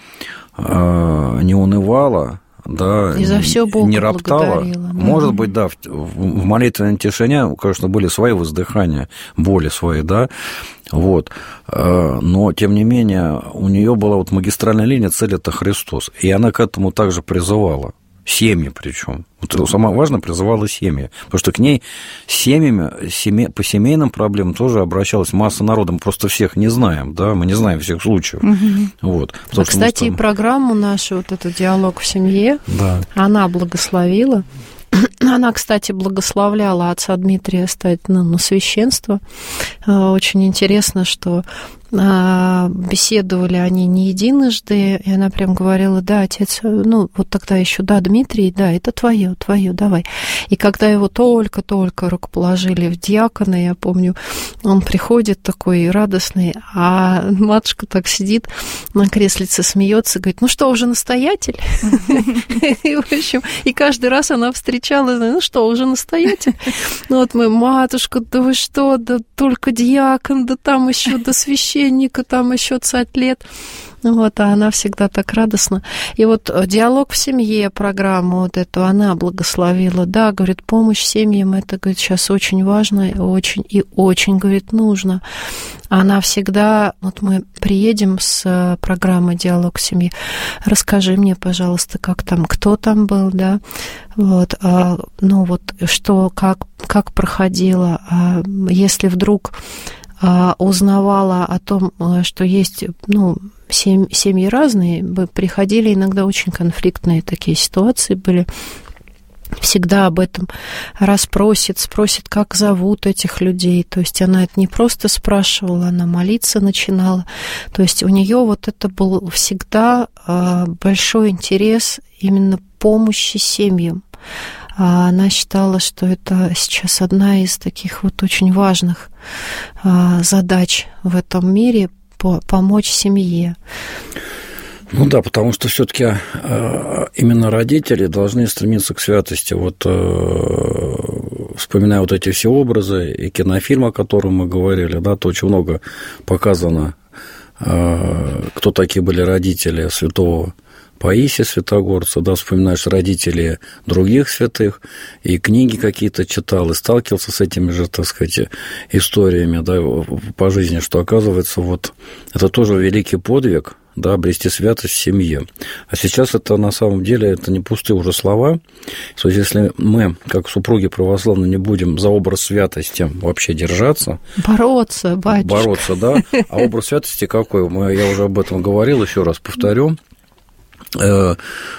не унывала, да, и за все Бога не роптала. Может быть, да, в, в молитвенной тишине, конечно, были свои воздыхания, боли свои, да, вот, но, тем не менее, у нее была вот магистральная линия, цель – это Христос, и она к этому также призывала. Семьи причем. Вот самое важное, призывала семьи. Потому что к ней семьями, семьи, по семейным проблемам тоже обращалась масса народа. Мы просто всех не знаем, да, мы не знаем всех случаев. Угу. Вот, а, кстати, и программу нашу, вот этот «Диалог в семье», да. она благословила. Она, кстати, благословляла отца Дмитрия стать ну, на священство. Очень интересно, что беседовали они не единожды, и она прям говорила, да, отец, ну, вот тогда еще, да, Дмитрий, да, это твое, твое, давай. И когда его только-только рукоположили в диакона, я помню, он приходит такой радостный, а матушка так сидит на креслице, смеется, говорит, ну что, уже настоятель? И, в общем, и каждый раз она встречала, ну что, уже настоятель? Ну вот мы, матушка, да вы что, да только диакон, да там еще до священника. священника там еще цать лет. Вот, а она всегда так радостна. И вот «Диалог в семье», программу вот эту, она благословила. Да, говорит, помощь семьям, это, говорит, сейчас очень важно, очень и очень, говорит, нужно. Она всегда, вот мы приедем с программы «Диалог в семье», расскажи мне, пожалуйста, как там, кто там был, да, вот, а, ну вот, что, как, как проходило, а если вдруг а, узнавала о том, что есть, ну, Семь, семьи разные, приходили иногда очень конфликтные такие ситуации были. Всегда об этом расспросит, спросит, как зовут этих людей. То есть она это не просто спрашивала, она молиться начинала. То есть у нее вот это был всегда большой интерес именно помощи семьям. Она считала, что это сейчас одна из таких вот очень важных задач в этом мире — помочь семье. Ну да, потому что все-таки именно родители должны стремиться к святости. Вот вспоминая вот эти все образы и кинофильм, о котором мы говорили, да, то очень много показано, кто такие были родители святого Паисия Святогорца, да, вспоминаешь родителей других святых, и книги какие-то читал, и сталкивался с этими же, так сказать, историями, да, по жизни, что, оказывается, вот это тоже великий подвиг, да, обрести святость в семье. А сейчас это на самом деле это не пустые уже слова. То есть, если мы, как супруги православные, не будем за образ святости вообще держаться, бороться, батюшка. Бороться, да. А образ святости какой? Мы, я уже об этом говорил, еще раз повторю. Это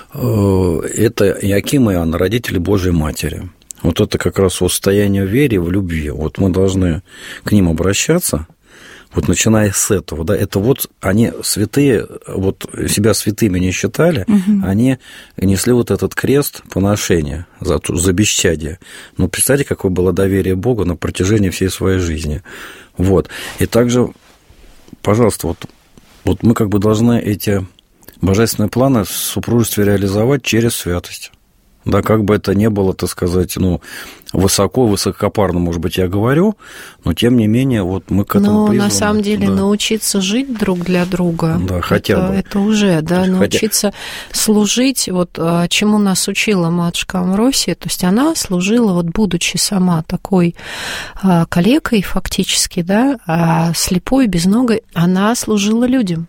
Иоаким и Иоанна, родители Божьей Матери. Вот это как раз состояние в вере, в любви. Вот мы должны к ним обращаться, вот начиная с этого. Да, это вот они святые, вот себя святыми не считали, угу. Они несли вот этот крест поношения за, за бесчадие. Ну, представьте, какое было доверие Богу на протяжении всей своей жизни. Вот. И также, пожалуйста, вот, вот мы как бы должны эти божественные планы в супружестве реализовать через святость. Да, как бы это ни было, так сказать, ну, высоко, высокопарно, может быть, я говорю, но, тем не менее, вот мы к этому призваны. Но на самом деле да. Научиться жить друг для друга, да, хотя это, бы. это уже, да, хотя... научиться служить, вот чему нас учила матушка Амвросия, то есть она служила, вот будучи сама такой калекой фактически, да, слепой, безногой, она служила людям.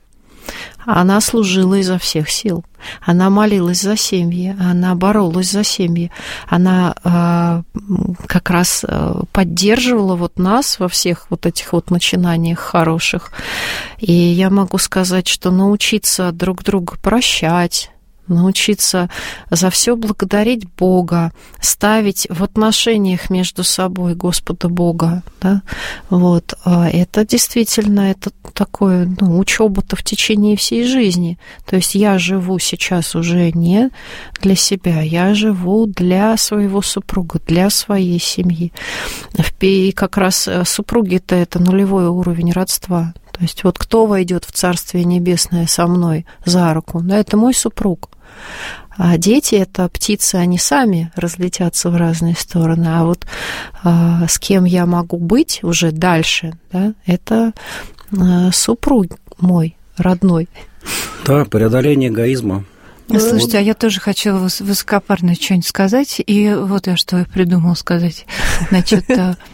Она служила изо всех сил. Она молилась за семьи, она боролась за семьи. Она э, как раз поддерживала вот нас во всех вот этих вот начинаниях хороших. И я могу сказать, что научиться друг друга прощать, научиться за все благодарить Бога, ставить в отношениях между собой Господа Бога, да, вот, это действительно, это такое, ну, учёба-то в течение всей жизни. То есть я живу сейчас уже не для себя, я живу для своего супруга, для своей семьи. И как раз супруги-то это нулевой уровень родства. То есть вот кто войдет в Царствие Небесное со мной за руку, да, это мой супруг. А дети – это птицы, они сами разлетятся в разные стороны. А вот а, с кем я могу быть уже дальше, да, это а, супруг мой родной. Да, преодоление эгоизма. Слушайте, а я тоже хочу высокопарно что-нибудь сказать. И вот я что придумала сказать. Значит,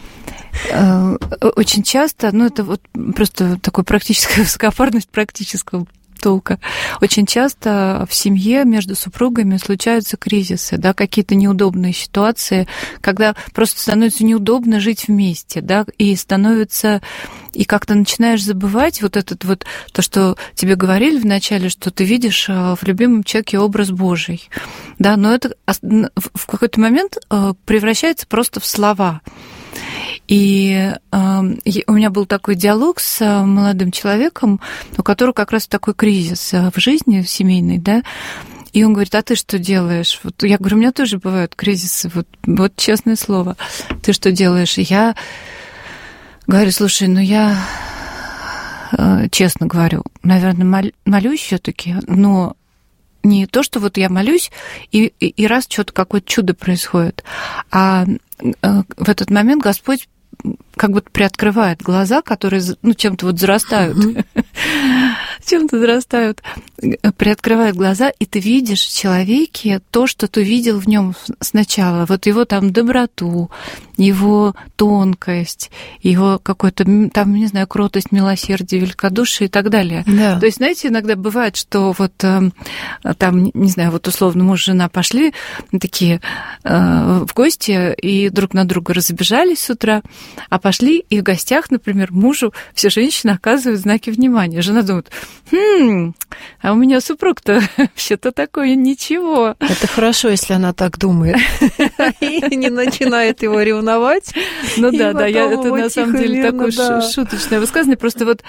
очень часто, ну, это вот просто такая практическая высокопарность практического толка. Очень часто в семье между супругами случаются кризисы, да, какие-то неудобные ситуации, когда просто становится неудобно жить вместе, да, и становится, и как-то начинаешь забывать вот этот вот, то, что тебе говорили вначале, что ты видишь в любимом человеке образ Божий, да, но это в какой-то момент превращается просто в слова. И э, у меня был такой диалог с молодым человеком, у которого как раз такой кризис в жизни, в семейной, да, и он говорит, а ты что делаешь? Вот я говорю, у меня тоже бывают кризисы, вот, вот честное слово, ты что делаешь? И я говорю, слушай, ну я, э, честно говорю, наверное, молюсь все-таки, но не то, что вот я молюсь, и, и, и раз что-то, какое-то чудо происходит, а в этот момент Господь как будто приоткрывает глаза, которые, ну, чем-то вот зарастают. Mm-hmm. чем-то зарастают, приоткрывает глаза, и ты видишь в человеке то, что ты видел в нем сначала. Вот его там доброту, его тонкость, его какой-то, там, не знаю, кротость, милосердие, великодушие и так далее. Да. То есть, знаете, иногда бывает, что вот там, не знаю, вот условно муж и жена пошли такие в гости и друг на друга разбежались с утра, а пошли и в гостях, например, мужу все женщины оказывают знаки внимания. Жена думает, хм, а у меня супруг-то вообще-то такое ничего. Это хорошо, если она так думает и не начинает его ревновать. Ну да, да, это на самом деле такое шуточное высказывание. Просто вот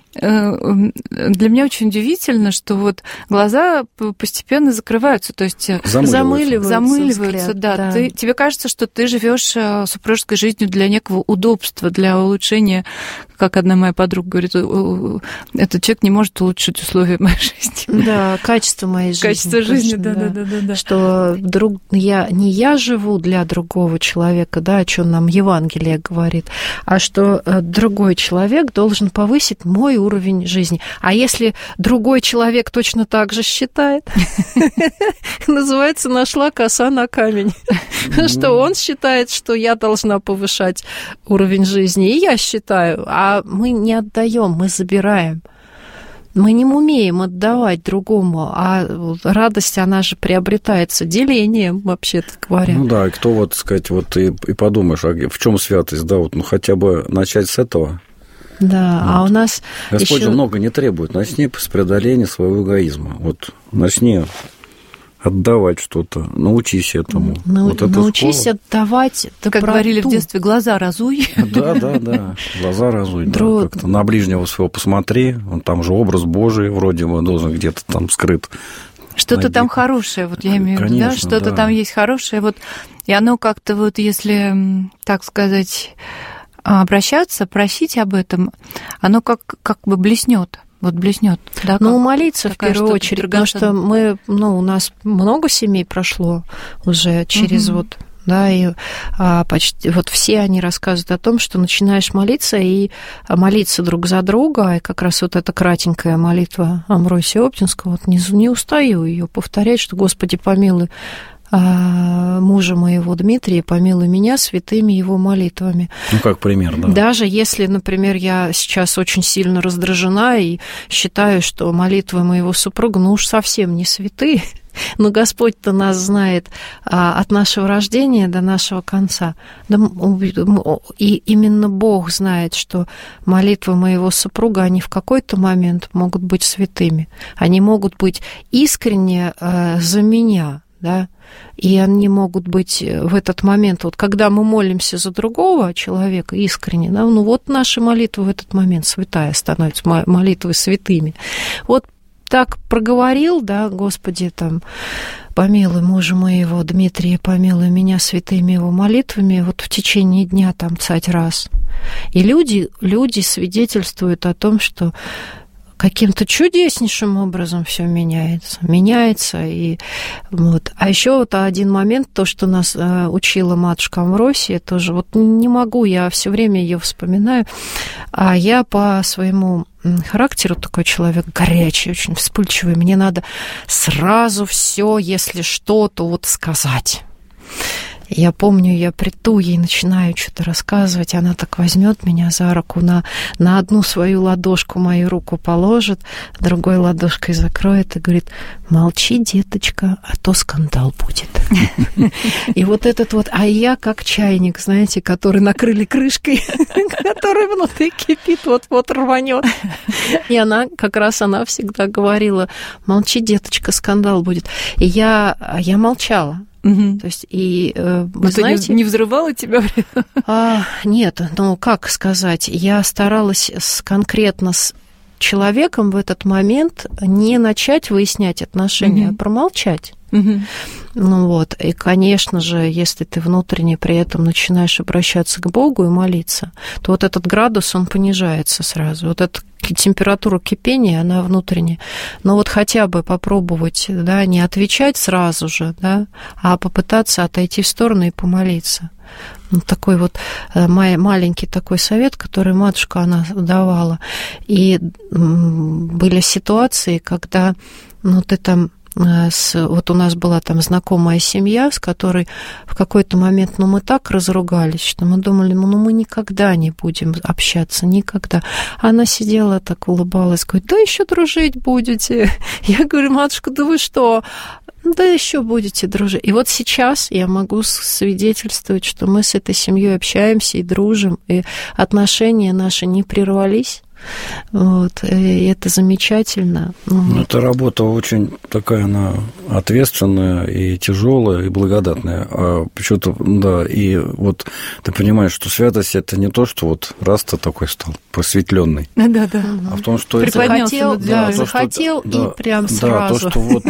для меня очень удивительно, что вот глаза постепенно закрываются, то есть замыливаются, замыливаются да. Да. Ты, тебе кажется, что ты живешь супружеской жизнью для некого удобства, для улучшения, как одна моя подруга говорит, этот человек не может улучшить условия моей жизни. Да, качество моей жизни. Качество жизни, да, да, да, да, да. Что друг, я, не я живу для другого человека, да, о чем нам Евангелие говорит, а что другой человек должен повысить мой уровень жизни. А если другой человек точно так же считает, называется, нашла коса на камень, что он считает, что я должна повышать уровень жизни, и я считаю, а мы не отдаем, мы забираем. Мы не умеем отдавать другому, а радость, она же приобретается делением, вообще-то говоря. Ну да, и кто вот, сказать, вот и, и подумаешь, а в чем святость, да, вот, ну хотя бы начать с этого. Да, вот. А у нас Господь ещё... же много не требует. Начни с преодоления своего эгоизма. Вот начни отдавать что-то, научись этому. На... Вот научись школа. Отдавать доброту. Как говорили в детстве, глаза разуй. Да, да, да, глаза разуй. Друг... Да. Как-то на ближнего своего посмотри, он там же образ Божий вроде бы должен где-то там скрыт. Что-то найди. Там хорошее, вот я имею в виду, да, что-то да. там есть хорошее, вот, и оно как-то вот, если, так сказать, обращаться, просить об этом, оно как, как бы блеснет. Вот блеснет, да? Ну, молиться в первую очередь, потому что мы, ну, у нас много семей прошло уже через угу. вот, да, и а, почти вот все они рассказывают о том, что начинаешь молиться и молиться друг за друга, и как раз вот эта кратенькая молитва Амвросия Оптинского, вот не, не устаю ее повторять, что Господи помилуй мужа моего Дмитрия, помилуй меня святыми его молитвами. Ну, как пример, да. Даже если, например, я сейчас очень сильно раздражена и считаю, что молитвы моего супруга, ну уж совсем не святые, но Господь-то нас знает от нашего рождения до нашего конца. И именно Бог знает, что молитвы моего супруга, они в какой-то момент могут быть святыми. Они могут быть искренне за меня, да, и они могут быть в этот момент, вот когда мы молимся за другого человека искренне, да, ну вот наши молитвы в этот момент святая становятся, молитвы святыми. Вот так проговорил, да, Господи, там, помилуй мужа моего Дмитрия, помилуй меня святыми его молитвами, вот в течение дня там цать раз. И люди, люди свидетельствуют о том, что каким-то чудеснейшим образом все меняется, меняется. И вот. А еще вот один момент, то, что нас учила матушка Амвросия, тоже вот не могу, я все время ее вспоминаю, а я по своему характеру такой человек горячий, очень вспыльчивый, мне надо сразу все, если что, то вот сказать. Я помню, я приду, ей начинаю что-то рассказывать, она так возьмет меня за руку, на, на одну свою ладошку мою руку положит, другой ладошкой закроет и говорит: молчи, деточка, а то скандал будет. И вот этот вот, а я как чайник, знаете, который накрыли крышкой, который внутри кипит, вот-вот рванет. И она, как раз она всегда говорила: молчи, деточка, скандал будет. И я, я молчала. Угу. То есть, и, вы знаете... не, не взрывало тебя? А, нет, ну, как сказать, я старалась с, конкретно с человеком в этот момент не начать выяснять отношения, угу. а промолчать. Угу. Ну вот, и, конечно же, если ты внутренне при этом начинаешь обращаться к Богу и молиться, то вот этот градус, он понижается сразу. Вот эта температура кипения, она внутренняя. Но вот хотя бы попробовать, да, не отвечать сразу же, да, а попытаться отойти в сторону и помолиться. Такой вот маленький такой совет, который матушка она давала. И были ситуации, когда ну, ты там... С, вот у нас была там знакомая семья, с которой в какой-то момент, ну, мы так разругались, что мы думали, ну, мы никогда не будем общаться, никогда. Она сидела так, улыбалась, говорит, да еще дружить будете. Я говорю, матушка, да вы что? Да еще будете дружить. И вот сейчас я могу свидетельствовать, что мы с этой семьей общаемся и дружим, и отношения наши не прервались. Вот, и это замечательно. Эта работа очень такая, она ответственная и тяжелая, и благодатная. А почему-то, да, и вот ты понимаешь, что святость – это не то, что вот раз ты такой стал просветленный, да, да, а в том, что это... Захотел, да, да, захотел что, и да, прям да, сразу. Да, то, что вот...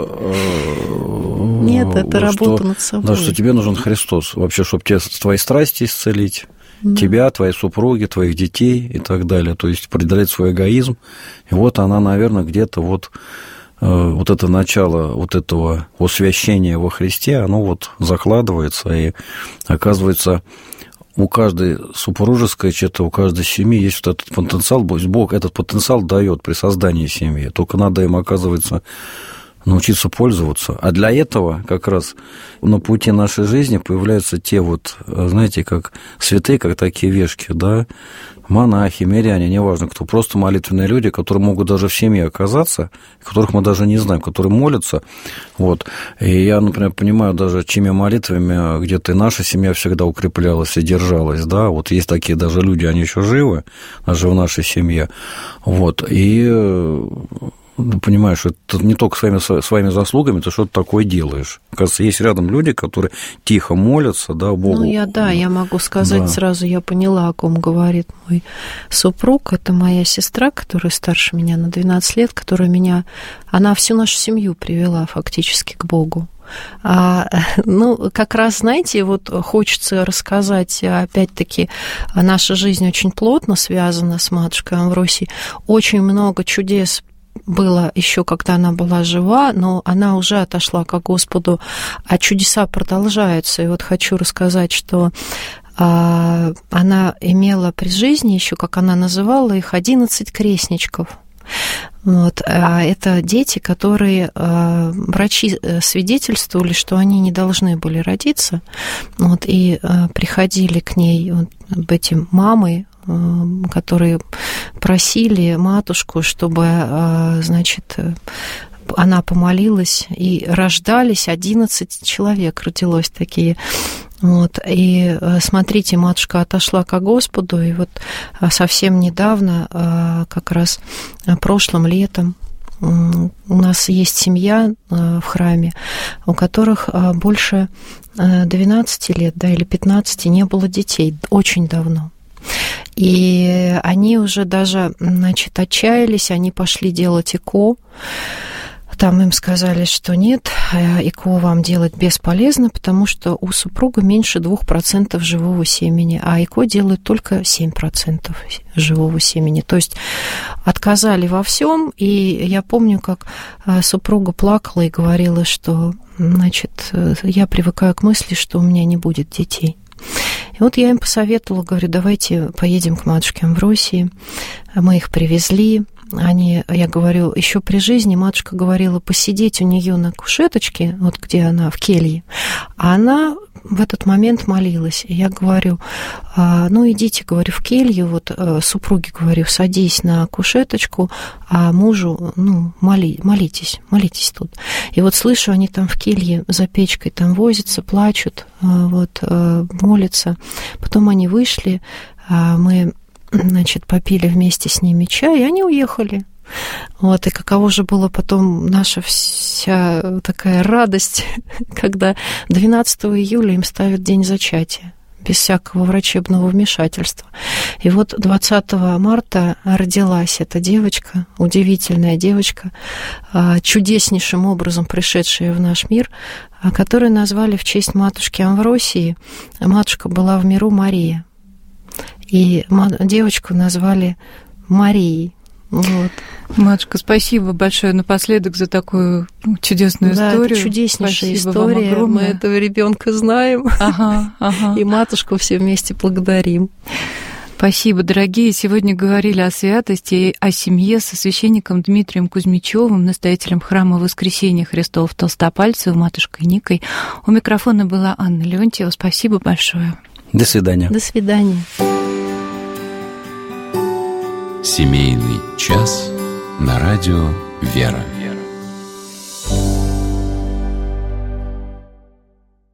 Нет, это работа над собой. Да, что тебе нужен Христос. Вообще, чтобы тебе твои страсти исцелить, да. Тебя, твоей супруги, твоих детей и так далее. То есть преодолеть свой эгоизм. И вот она, наверное, где-то вот, вот это начало вот этого освящения во Христе, оно вот закладывается. И оказывается, у каждой супружеской четы, у каждой семьи есть вот этот потенциал. Бог этот потенциал дает при создании семьи. Только надо им, оказывается, научиться пользоваться. А для этого как раз на пути нашей жизни появляются те вот, знаете, как святые, как такие вешки, да, монахи, миряне, неважно кто, просто молитвенные люди, которые могут даже в семье оказаться, которых мы даже не знаем, которые молятся. Вот. И я, например, понимаю даже, чьими молитвами где-то и наша семья всегда укреплялась и держалась, да, вот есть такие даже люди, они еще живы, даже в нашей семье. Вот. И понимаешь, это не только своими, своими заслугами ты что-то такое делаешь. Кажется, есть рядом люди, которые тихо молятся, да, Богу. Ну, я, да, я могу сказать да. сразу, я поняла, о ком говорит мой супруг. Это моя сестра, которая старше меня на двенадцать лет, которая меня... Она всю нашу семью привела фактически к Богу. А, ну, как раз, знаете, вот хочется рассказать, опять-таки, наша жизнь очень плотно связана с матушкой Амвросией. Очень много чудес было еще, когда она была жива, но она уже отошла ко Господу, а чудеса продолжаются. И вот хочу рассказать, что а, она имела при жизни еще, как она называла их, одиннадцать крестничков. Вот. А это дети, которые а, врачи свидетельствовали, что они не должны были родиться, вот, и а, приходили к ней вот, эти мамы, которые просили матушку, чтобы, значит, она помолилась, и рождались одиннадцать человек, родилось такие. Вот. И смотрите, матушка отошла ко Господу, и вот совсем недавно, как раз прошлым летом, у нас есть семья в храме, у которых больше двенадцати лет, да, или пятнадцати не было детей, очень давно. И они уже даже, значит, отчаялись, они пошли делать ЭКО. Там им сказали, что нет, ЭКО вам делать бесполезно, потому что у супруга меньше двух процентов живого семени, а ЭКО делают только семь процентов живого семени. То есть отказали во всем, и я помню, как супруга плакала и говорила, что, значит, я привыкаю к мысли, что у меня не будет детей. И вот я им посоветовала, говорю, давайте поедем к матушке Амвросии. Мы их привезли. Они, я говорю, еще при жизни матушка говорила посидеть у нее на кушеточке, вот где она, в келье, а она в этот момент молилась. И я говорю, ну, идите, говорю, в келью, вот супруге говорю, садись на кушеточку, а мужу, ну, моли, молитесь, молитесь тут. И вот слышу, они там в келье за печкой там возятся, плачут, вот, молятся. Потом они вышли, мы, значит, попили вместе с ними чай, и они уехали. Вот, и каково же было потом наша вся такая радость, когда двенадцатого июля им ставят день зачатия, без всякого врачебного вмешательства. И вот двадцатого марта родилась эта девочка, удивительная девочка, чудеснейшим образом пришедшая в наш мир, которую назвали в честь матушки Амвросии. Матушка была в миру Мария. И девочку назвали Марией. Вот. Матушка, спасибо большое напоследок за такую чудесную да, историю. Это чудеснейшая спасибо история. Мы этого ребенка знаем. Ага, ага. И матушку все вместе благодарим. Спасибо, дорогие. Сегодня говорили о святости и о семье со священником Дмитрием Кузьмичевым, настоятелем храма Воскресения Христова в Толстопальцево, матушкой Никой. У микрофона была Анна Леонтьева. Спасибо большое. До свидания. До свидания. Семейный час на радио «Вера».